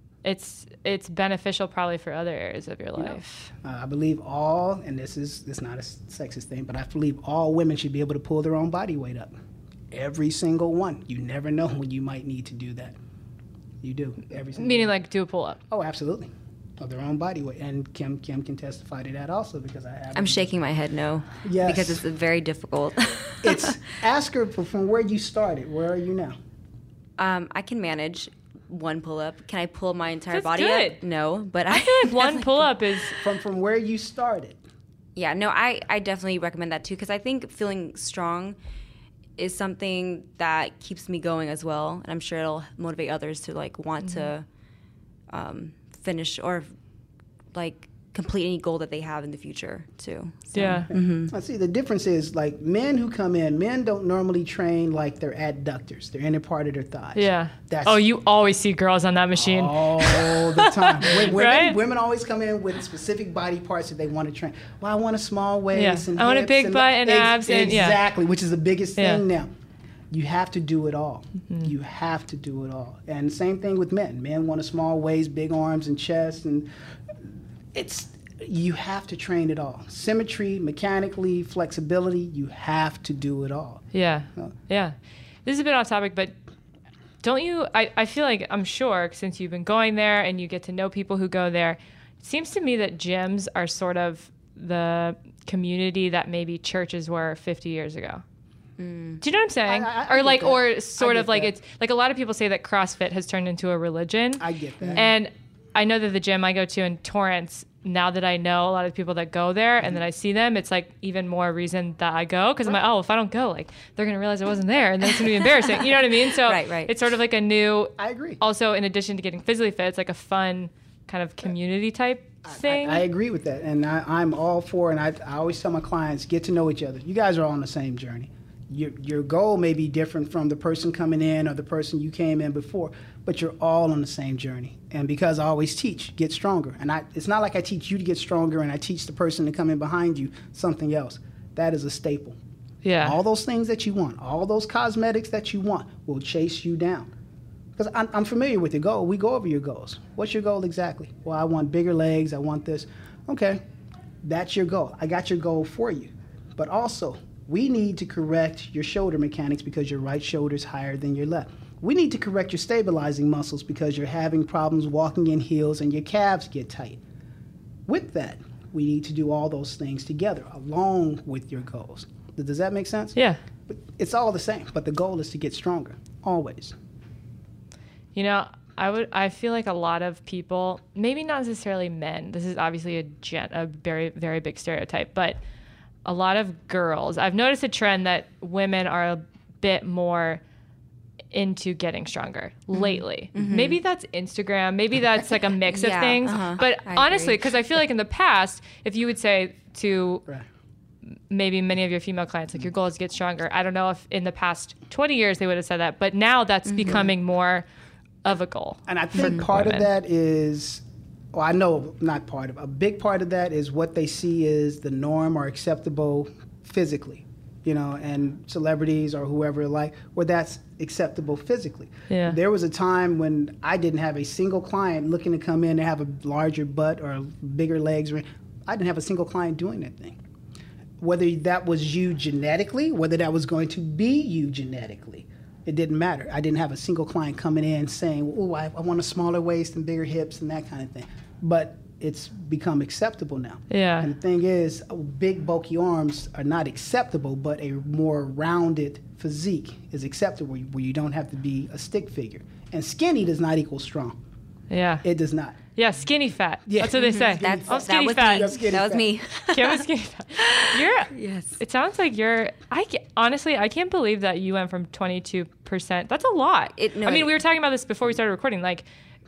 it's beneficial probably for other areas of your life. I believe and this is not a sexist thing, but I believe all women should be able to pull their own body weight up. Every single one. You never know when you might need to do that. You do. Every single Meaning one. like do a pull-up. Oh, absolutely. Of their own body weight. And Kim can testify to that also because I have. I'm shaking my head no. Yes. Because it's very difficult. Ask her from where you started. Where are you now? I can manage one pull-up. Can I pull my entire That's body good. up? No, but I feel like one pull-up is... From where you started. Yeah, no, I definitely recommend that too because I think feeling strong is something that keeps me going as well, and I'm sure it'll motivate others to like want to finish or like complete any goal that they have in the future too. So. Yeah. I see the difference is like men who come in, men don't normally train like their adductors, their inner part of their thighs. Yeah. That's You always see girls on that machine. all the time. Right? Women always come in with specific body parts that they want to train. Well, I want a small waist Yeah. and I want a hips big butt and abs and- yeah. exactly, which is the biggest thing now. You have to do it all. You have to do it all. And same thing with men. Men want a small waist, big arms and chest, and you have to train it all. Symmetry, mechanically, flexibility, you have to do it all. Yeah. Yeah. This is a bit off topic, but don't you, I feel like, I'm sure, since you've been going there and you get to know people who go there, it seems to me that gyms are sort of the community that maybe churches were 50 years ago. Do you know what I'm saying? Or sort of like, it's like a lot of people say that CrossFit has turned into a religion. I get that. And I know that the gym I go to in Torrance, now that I know a lot of people that go there and then I see them, it's like even more reason that I go, because I'm like, oh, if I don't go, like they're going to realize I wasn't there and then it's going to be embarrassing. You know what I mean? So right. It's sort of like a new, I agree. Also, in addition to getting physically fit, it's like a fun kind of community type thing. I agree with that. And I'm all for, and I always tell my clients, get to know each other. You guys are all on the same journey. Your goal may be different from the person coming in or the person you came in before, but you're all on the same journey. And because I always teach, get stronger. And it's not like I teach you to get stronger and I teach the person to come in behind you something else. That is a staple. Yeah. All those things that you want, all those cosmetics that you want will chase you down. Because I'm familiar with your goal. We go over your goals. What's your goal exactly? Well, I want bigger legs. I want this. Okay, that's your goal. I got your goal for you. But also, we need to correct your shoulder mechanics because your right shoulder is higher than your left. We need to correct your stabilizing muscles because you're having problems walking in heels and your calves get tight. With that, we need to do all those things together along with your goals. Does that make sense? Yeah. But it's all the same, but the goal is to get stronger, always. You know, I feel like a lot of people, maybe not necessarily men, this is obviously a very, very big stereotype, but a lot of girls, I've noticed a trend that women are a bit more into getting stronger lately. Maybe that's Instagram, maybe that's like a mix of things. But honestly, because I feel like in the past, if you would say to maybe many of your female clients, like your goal is to get stronger, I don't know if in the past 20 years they would have said that, but now that's becoming more of a goal. And I think part of that is, well, I know not part of, a big part of that is what they see is the norm or acceptable physically, you know, and celebrities or whoever like, where that's acceptable physically. Yeah. There was a time when I didn't have a single client looking to come in and have a larger butt or bigger legs. I didn't have a single client doing that thing. Whether that was you genetically, whether that was going to be you genetically, it didn't matter. I didn't have a single client coming in saying, oh, I want a smaller waist and bigger hips and that kind of thing. But it's become acceptable now. Yeah. And the thing is, big, bulky arms are not acceptable, but a more rounded physique is acceptable where you don't have to be a stick figure. And skinny does not equal strong. Yeah. It does not. Yeah, skinny fat. Yeah. That's what they say. I'm skinny fat. That was me. Kim was skinny fat. Yes. It sounds like honestly, I can't believe that you went from 22%. That's a lot. We were talking about this before we started recording. Like,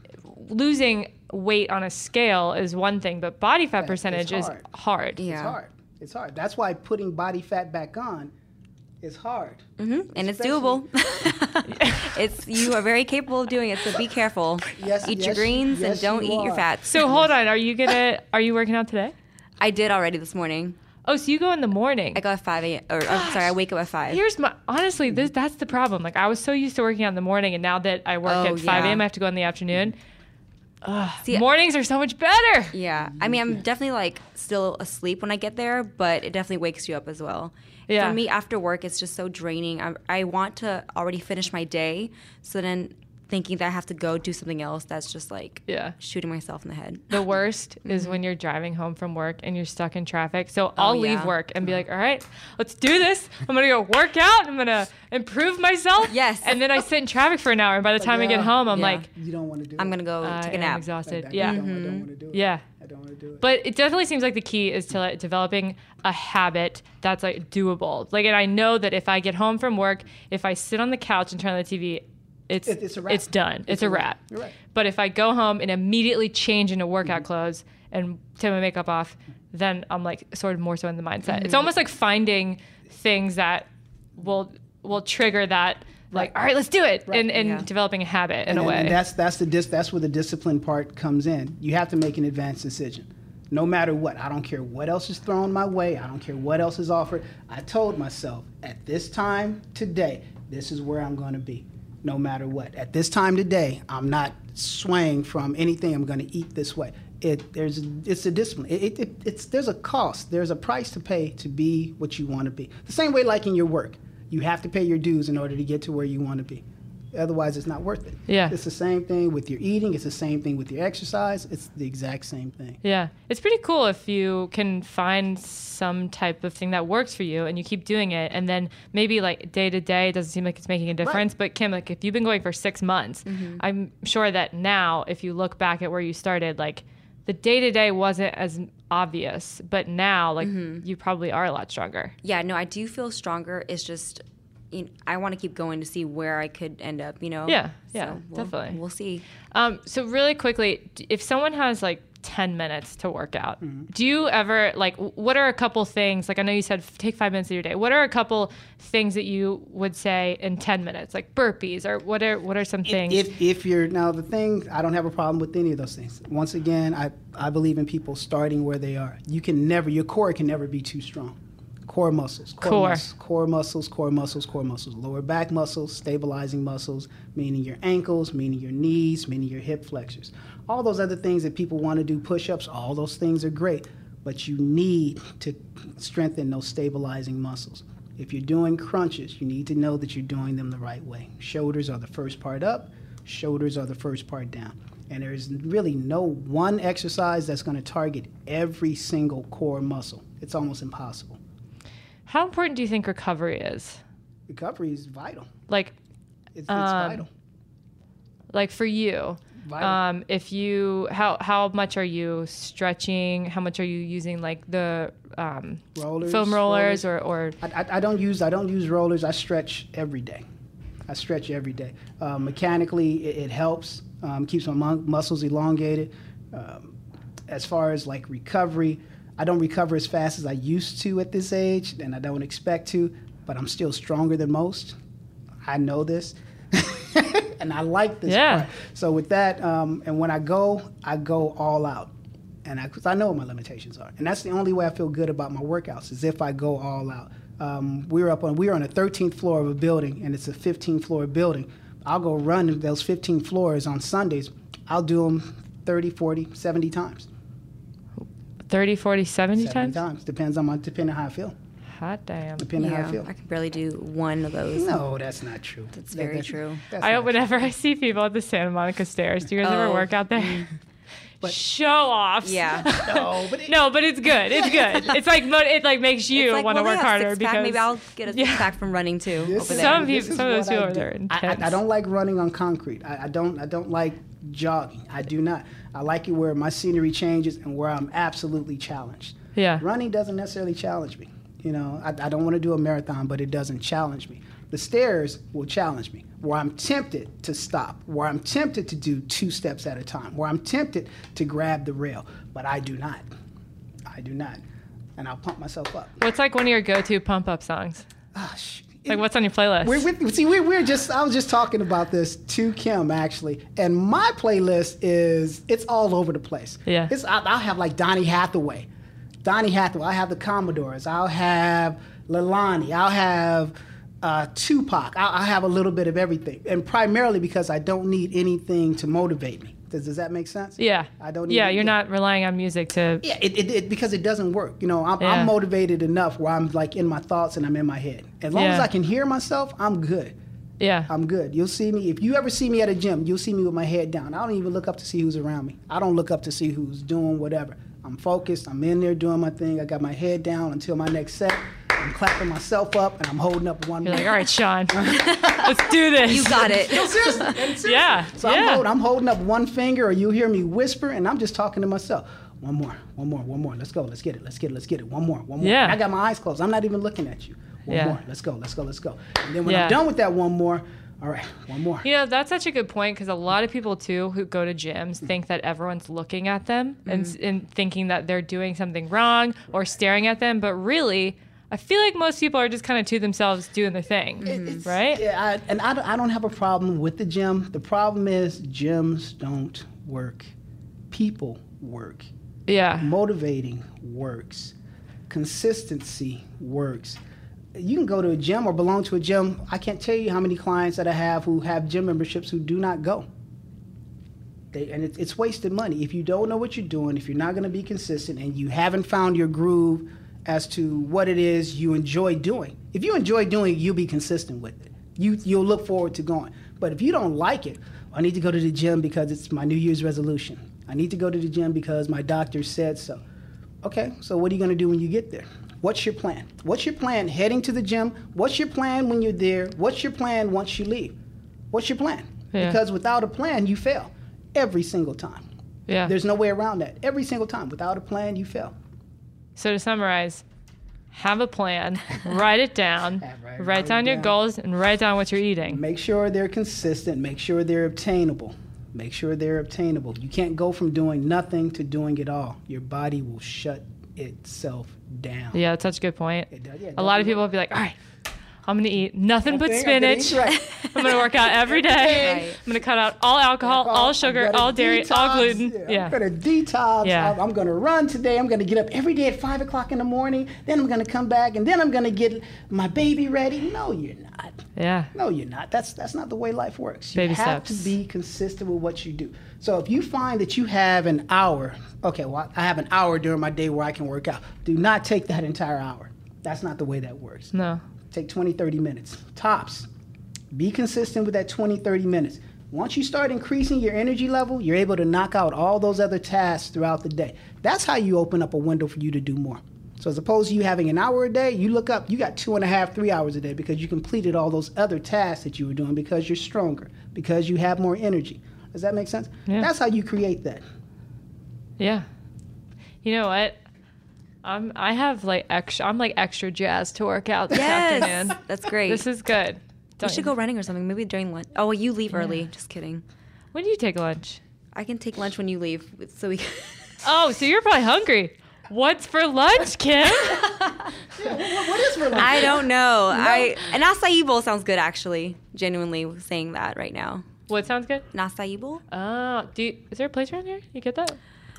losing weight on a scale is one thing, but body fat percentage is hard. Yeah. It's hard. That's why putting body fat back on is hard. And it's doable. You are very capable of doing it, so be careful. Eat your greens and don't eat your fats. So hold on, are you working out today? I did already this morning. Oh, so you go in the morning. I go at 5 a.m. I wake up at 5. Honestly, that's the problem. Like, I was so used to working out in the morning, and now that I work at 5 a.m., I have to go in the afternoon. See, mornings are so much better. Yeah. I mean, I'm definitely like still asleep when I get there, but it definitely wakes you up as well. Yeah. For me, after work, it's just so draining. I want to already finish my day, so then thinking that I have to go do something else, that's just like shooting myself in the head. The worst is when you're driving home from work and you're stuck in traffic. So I'll leave work and be like, all right, let's do this. I'm going to go work out. I'm going to improve myself. Yes. And then I sit in traffic for an hour. And by the time I get home, I'm like, you don't want to do it. I'm going to go take a nap. I'm exhausted. I don't want to do it. Yeah. I don't want to do it. But it definitely seems like the key is to like developing a habit that's like doable. Like, and I know that if I get home from work, if I sit on the couch and turn on the TV, it's a wrap. It's done. It's a wrap. You're right. But if I go home and immediately change into workout clothes and take my makeup off, then I'm like sort of more so in the mindset. It's almost like finding things that will trigger that. Like, all right, let's do it, and developing a habit in a way. And that's where the discipline part comes in. You have to make an advanced decision. No matter what. I don't care what else is thrown my way. I don't care what else is offered. I told myself, at this time today, this is where I'm going to be, no matter what. At this time today, I'm not swaying from anything. I'm going to eat this way. It's a discipline. There's a cost. There's a price to pay to be what you want to be. The same way like in your work. You have to pay your dues in order to get to where you want to be. Otherwise, it's not worth it. Yeah. It's the same thing with your eating. It's the same thing with your exercise. It's the exact same thing. Yeah. It's pretty cool if you can find some type of thing that works for you and you keep doing it. And then maybe like day to day, it doesn't seem like it's making a difference. Right. But Kim, like if you've been going for 6 months, I'm sure that now if you look back at where you started, like the day to day wasn't as obvious. But now like you probably are a lot stronger. Yeah, no, I do feel stronger. It's just, I want to keep going to see where I could end up, Yeah, so definitely. We'll see. So really quickly, if someone has like 10 minutes to work out, do you ever, like, what are a couple things, like I know you said take 5 minutes of your day. What are a couple things that you would say in 10 minutes, like burpees, or what are some things? If you're, now the thing, I don't have a problem with any of those things. Once again, I believe in people starting where they are. Your core can never be too strong. Core muscles, core muscles, lower back muscles, stabilizing muscles, meaning your ankles, meaning your knees, meaning your hip flexors. All those other things that people want to do, push-ups, all those things are great, but you need to strengthen those stabilizing muscles. If you're doing crunches, you need to know that you're doing them the right way. Shoulders are the first part up, shoulders are the first part down. And there's really no one exercise that's going to target every single core muscle. It's almost impossible. How important do you think recovery is? Recovery is vital. Like, it's vital. Like for you, vital. If you, how much are you stretching? How much are you using like the foam rollers or? I don't use rollers. I stretch every day. Mechanically, it helps. Keeps my muscles elongated. As far as like recovery, I don't recover as fast as I used to at this age, and I don't expect to, but I'm still stronger than most. I know this, and I like this part. So with that, and when I go all out, and because I know what my limitations are, and that's the only way I feel good about my workouts is if I go all out. We were on the 13th floor of a building, and it's a 15-floor building. I'll go run those 15 floors on Sundays. I'll do them 30, 40, 70 times. 30, 40, 70 times? Depending on how I feel. Hot damn. Depending on how I feel. I can barely do one of those. No, that's not true. That's very true. Whenever I see people at the Santa Monica stairs, do you guys ever work out there? Show offs. Yeah. but it's good. It's good. It's like it like makes you want to work harder because maybe I'll get a six-pack from running too. Over there. Some of those people are there intense. I don't like running on concrete. I don't like jogging. I do not. I like it where my scenery changes and where I'm absolutely challenged. Yeah. Running doesn't necessarily challenge me. I don't want to do a marathon, but it doesn't challenge me. The stairs will challenge me, where I'm tempted to stop, where I'm tempted to do 2 steps at a time, where I'm tempted to grab the rail, but I do not. And I'll pump myself up. What's like one of your go-to pump-up songs? Like what's on your playlist? I was just talking about this to Kim actually, and my playlist it's all over the place. Yeah. I'll have like Donny Hathaway. I'll have the Commodores. I'll have Leilani. I'll have Tupac. I'll have a little bit of everything, and primarily because I don't need anything to motivate me. Does that make sense? Yeah. I don't need anything. You're not relying on music to. Yeah, it because it doesn't work. I'm motivated enough where I'm like in my thoughts and I'm in my head. As long as I can hear myself, I'm good. Yeah. I'm good. You'll see me, if you ever see me at a gym, you'll see me with my head down. I don't even look up to see who's around me. I don't look up to see who's doing whatever. I'm focused. I'm in there doing my thing. I got my head down until my next set. I'm clapping myself up, and I'm holding up one. You're like, all right, Sean, let's do this. You got it. No, seriously. Yeah. So I'm holding up one finger, or you'll hear me whisper, and I'm just talking to myself. One more. Let's go. Let's get it. One more. Yeah. I got my eyes closed. I'm not even looking at you. One more. Let's go. And then when Yeah. I'm done with that one more, all right, one more. That's such a good point because a lot of people, too, who go to gyms think that everyone's looking at them and thinking that they're doing something wrong or staring at them. But really, I feel like most people are just kind of to themselves doing their thing, right? Yeah, I don't have a problem with the gym. The problem is gyms don't work. People work. Yeah. Motivating works. Consistency works. You can go to a gym or belong to a gym. I can't tell you how many clients that I have who have gym memberships who do not go. It's wasted money. If you don't know what you're doing, if you're not going to be consistent, and you haven't found your groove as to what it is you enjoy doing. If you enjoy doing it, you'll be consistent with it. You'll look forward to going. But if you don't like it, I need to go to the gym because it's my New Year's resolution. I need to go to the gym because my doctor said so. Okay, so what are you going to do when you get there? What's your plan? What's your plan heading to the gym? What's your plan when you're there? What's your plan once you leave? What's your plan? Yeah. Because without a plan, you fail every single time. Yeah. There's no way around that. Every single time. Without a plan, you fail. So to summarize, have a plan, write it down, write down your goals, and write down what you're eating. Make sure they're consistent. Make sure they're obtainable. Make sure they're obtainable. You can't go from doing nothing to doing it all. Your body will shut itself down. Yeah, that's such a good point. Yeah, a lot of people will be like, all right, I'm going to eat nothing but spinach. Right. I'm going to work out every day. Right. I'm going to cut out all alcohol, all sugar, all dairy, all gluten. I'm going to detox. Yeah. I'm going to run today. I'm going to get up every day at 5 o'clock in the morning. Then I'm going to come back, and then I'm going to get my baby ready. No, you're not. Yeah. No, you're not. That's not the way life works. Baby You have steps. to be consistent with what you do. So if you find that you have an hour, okay, well, I have an hour during my day where I can work out. Do not take that entire hour. That's not the way that works. No. Take 20, 30 minutes, tops. Be consistent with that 20, 30 minutes. Once you start increasing your energy level, you're able to knock out all those other tasks throughout the day. That's how you open up a window for you to do more. So as opposed to you having an hour a day, you look up, you got 2.5, 3 hours a day because you completed all those other tasks that you were doing because you're stronger, because you have more energy. Does that make sense? Yeah. That's how you create that. Yeah. You know what? I'm like extra jazzed to work out this afternoon. Yes, that's great. This is good. We should go running or something. Maybe during lunch. Oh, well, you leave early. Just kidding. When do you take lunch? I can take lunch when you leave, so we. Oh, so you're probably hungry. What's for lunch, Kim? What is for lunch? I don't know. An acai bowl sounds good, actually. Genuinely saying that right now. What sounds good? An acai bowl? Oh, is there a place around here? You get that?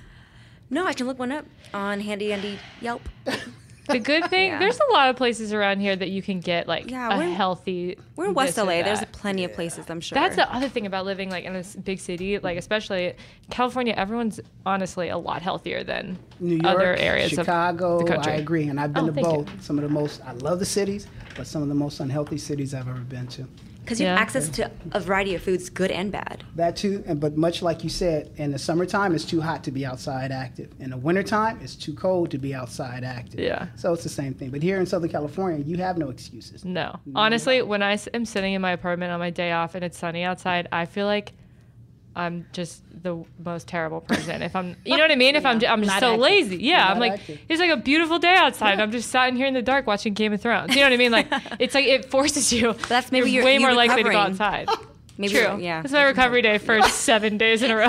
No, I can look one up on Handy Andy Yelp. The good thing, Yeah. there's a lot of places around here that you can get like Yeah, a healthy. We're in West this or LA. There's that. plenty of places, I'm sure. That's the other thing about living like in this big city, like especially California. Everyone's honestly a lot healthier than New York, other areas Chicago, of the country. I agree. And I've been Oh, to thank both. you. Some of the most, I love the cities, but some of the most unhealthy cities I've ever been to. Because you have Yeah. access to a variety of foods, good and bad. That too, but much like you said, in the summertime, it's too hot to be outside active. In the wintertime, it's too cold to be outside active. Yeah. So it's the same thing. But here in Southern California, you have no excuses. No, honestly, when I am sitting in my apartment on my day off and it's sunny outside, I feel like I'm just the most terrible person. If I'm, you know what I mean? If I'm just Not so active. lazy. Yeah, You're I'm not like, active. it's like a beautiful day outside. I'm just sitting here in the dark watching Game of Thrones. You know what I mean? Like, it's like it forces you. That's maybe you're you're way more likely to go recovering. outside. Maybe True. yeah. It's my recovery day for 7 days in a row.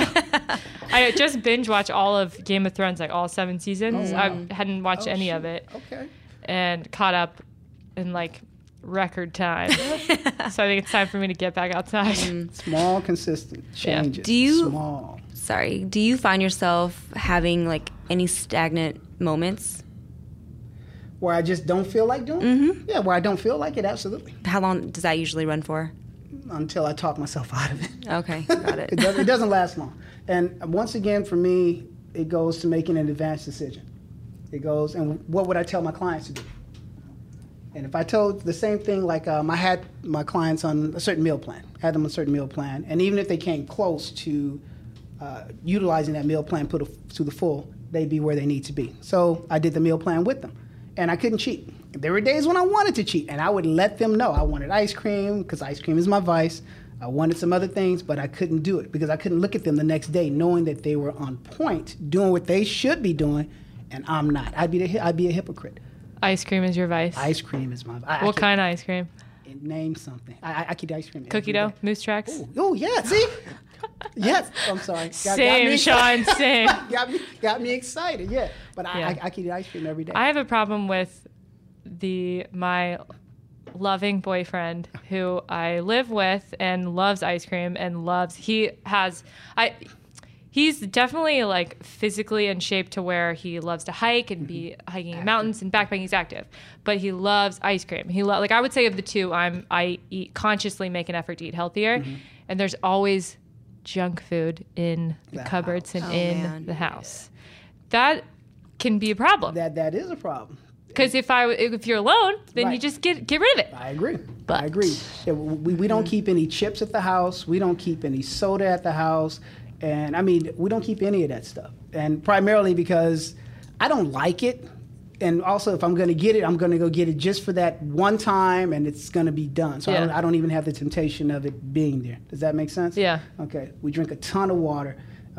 I just binge watch all of Game of Thrones, like all 7 seasons. Oh, wow. I hadn't watched any of it Okay. and caught up in like record time. So I think it's time for me to get back outside. Small, consistent Yeah. changes. Do you- Small. Sorry. Do you find yourself having like any stagnant moments? Where I just don't feel like doing it? Yeah, where I don't feel like it, absolutely. How long does that usually run for? Until I talk myself out of it. Okay, got it. It doesn't last long. And once again, for me, it goes to making an advanced decision. It goes, and what would I tell my clients to do? And if I told the same thing, like I had my clients on a certain meal plan, had them on a certain meal plan, and even if they came close to utilizing that meal plan to the full, they'd be where they need to be. So I did the meal plan with them, and I couldn't cheat. There were days when I wanted to cheat, and I would let them know I wanted ice cream because ice cream is my vice. I wanted some other things, but I couldn't do it because I couldn't look at them the next day knowing that they were on point, doing what they should be doing, and I'm not. I'd be a hypocrite. Ice cream is your vice. Ice cream is my. What kind of ice cream? Name something. I could eat ice cream. Cookie dough? Moose tracks? Oh yeah. See. Yes. I'm sorry. Same, Sean. Same. got me excited. Yeah. But Yeah. I could eat ice cream every day. I have a problem with my loving boyfriend who I live with and loves ice cream and He's definitely like physically in shape to where he loves to hike and be hiking in mountains and backpacking. He's active, but he loves ice cream. Like I would say of the two, I consciously make an effort to eat healthier, and there's always junk food in the cupboards and in the house. That can be a problem. That is a problem. Because if you're alone, then you just get rid of it. I agree. But I agree. Yeah, we don't keep any chips at the house. We don't keep any soda at the house. And I mean, we don't keep any of that stuff. And primarily because I don't like it. And also, if I'm going to get it, I'm going to go get it just for that one time, and it's going to be done. So I don't even have the temptation of it being there. Does that make sense? Yeah. Okay. We drink a ton of water.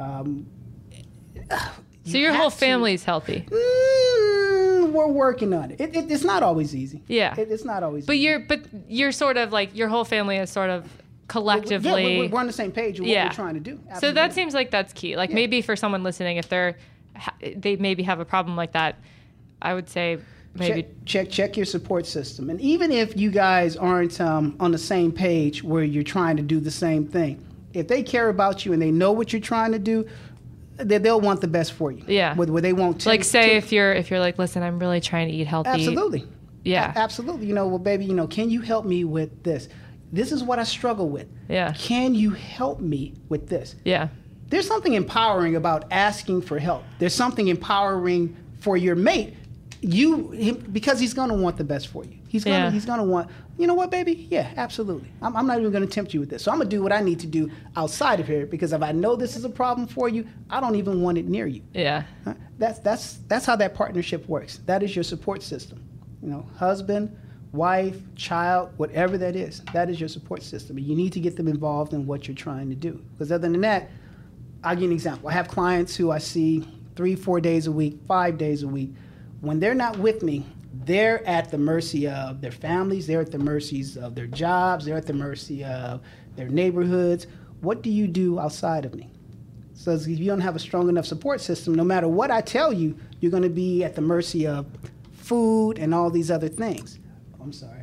So your whole family's healthy. We're working on it. It's not always easy. Yeah. It's not always But easy. you're sort of like, your whole family is sort of collectively. Yeah, we're on the same page with what we're trying to do. Absolutely. So that seems like that's key. Like maybe for someone listening, if they maybe have a problem like that, I would say maybe check your support system. And even if you guys aren't on the same page where you're trying to do the same thing, if they care about you and they know what you're trying to do, they'll want the best for you. Yeah. Where they won't like say if you're like, listen, I'm really trying to eat healthy. Absolutely. Yeah. Absolutely. Well, baby, can you help me with this? This is what I struggle with. Yeah. Can you help me with this? Yeah. There's something empowering about asking for help. There's something empowering for your mate. Because he's going to want the best for you. He's going to want, you know what, baby? Yeah, absolutely. I'm not even going to tempt you with this. So I'm going to do what I need to do outside of here, because if I know this is a problem for you, I don't even want it near you. Yeah. That's how that partnership works. That is your support system. Husband, wife, child, whatever that is your support system. And you need to get them involved in what you're trying to do. Because other than that, I'll give you an example. I have clients who I see 3-4 days a week, 5 days a week. When they're not with me, they're at the mercy of their families. They're at the mercies of their jobs. They're at the mercy of their neighborhoods. What do you do outside of me? So if you don't have a strong enough support system, no matter what I tell you, you're going to be at the mercy of food and all these other things. I'm sorry.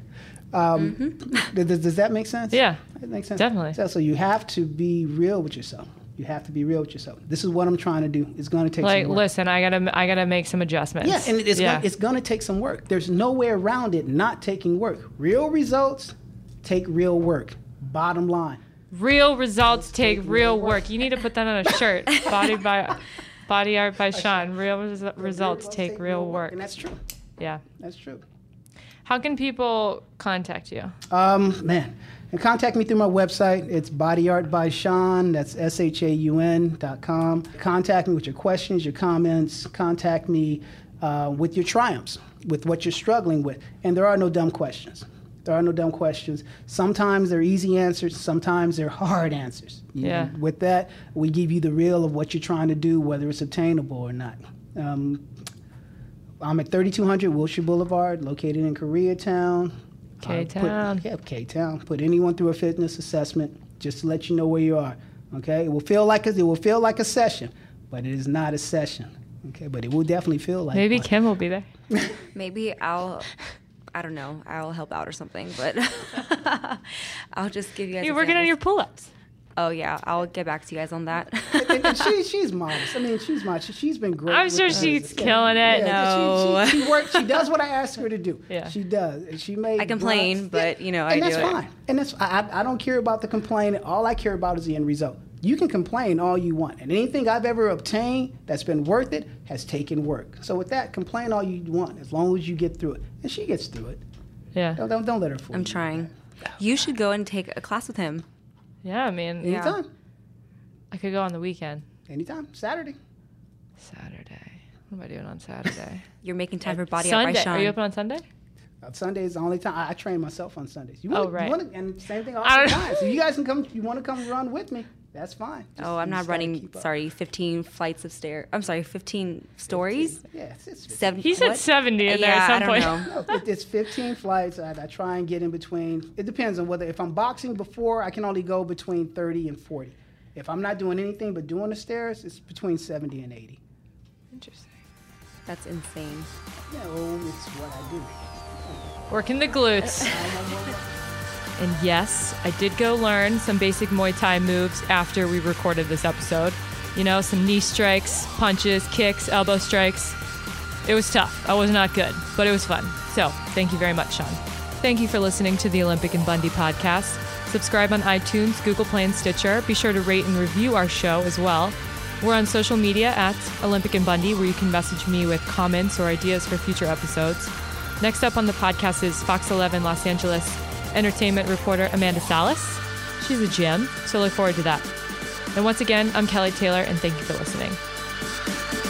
Does that make sense? Yeah. It makes sense. Definitely. So you have to be real with yourself. You have to be real with yourself. This is what I'm trying to do. It's going to take some work. Listen, I gotta make some adjustments. Yeah, and it's going to take some work. There's no way around it not taking work. Real results take real work. Bottom line. Real results take real work. You need to put that on a shirt. Body art by Sean. Real results take real work. And that's true. Yeah. That's true. How can people contact you? And contact me through my website. It's Body Art by Sean. That's SHAUN.com. Contact me with your questions, your comments. Contact me with your triumphs, with what you're struggling with. And there are no dumb questions. There are no dumb questions. Sometimes they're easy answers. Sometimes they're hard answers. Yeah. With that, we give you the real of what you're trying to do, whether it's obtainable or not. I'm at 3200 Wilshire Boulevard, located in Koreatown. K-Town. K-Town. Put anyone through a fitness assessment just to let you know where you are. Okay, it will feel like a session, but it is not a session. Okay, but it will definitely feel like. Maybe one. Kim will be there. Maybe I don't know, I'll help out or something, but I'll just give you guys. You're working on your pull-ups. Oh yeah, I'll get back to you guys on that. and she's modest. I mean, she's modest. She's been great. I'm sure she's killing it. No. She works. She does what I ask her to do. Yeah. She does. And she made. I complain, but I do it. And that's fine. And that's I don't care about the complaining. All I care about is the end result. You can complain all you want, and anything I've ever obtained that's been worth it has taken work. So with that, complain all you want, as long as you get through it. And she gets through it. Yeah. Don't let her fool you. I'm trying. You should go and take a class with him. Yeah, I mean, Anytime. I could go on the weekend. Anytime. Saturday. What am I doing on Saturday? You're making time for Body Art by Sunday. Sean. Are you open on Sunday? Sunday is the only time I train myself on Sundays. Right. And same thing all the time. So you guys can come. You want to come run with me? That's fine. I'm not running. 15 flights of stairs. I'm sorry, 15 stories. Yeah, it's 70. He said 70 in there at some point. I don't know. No, it's 15 flights. I try and get in between. It depends on whether, if I'm boxing before, I can only go between 30 and 40. If I'm not doing anything but doing the stairs, it's between 70 and 80. Interesting. That's insane. It's what I do. Working the glutes. And yes, I did go learn some basic Muay Thai moves after we recorded this episode. You know, some knee strikes, punches, kicks, elbow strikes. It was tough. I was not good, but it was fun. So thank you very much, Sean. Thank you for listening to the Olympic and Bundy podcast. Subscribe on iTunes, Google Play, and Stitcher. Be sure to rate and review our show as well. We're on social media at Olympic and Bundy, where you can message me with comments or ideas for future episodes. Next up on the podcast is Fox 11 Los Angeles entertainment reporter Amanda Salas. She's a gem, so look forward to that. And once again, I'm Kelly Taylor, and thank you for listening.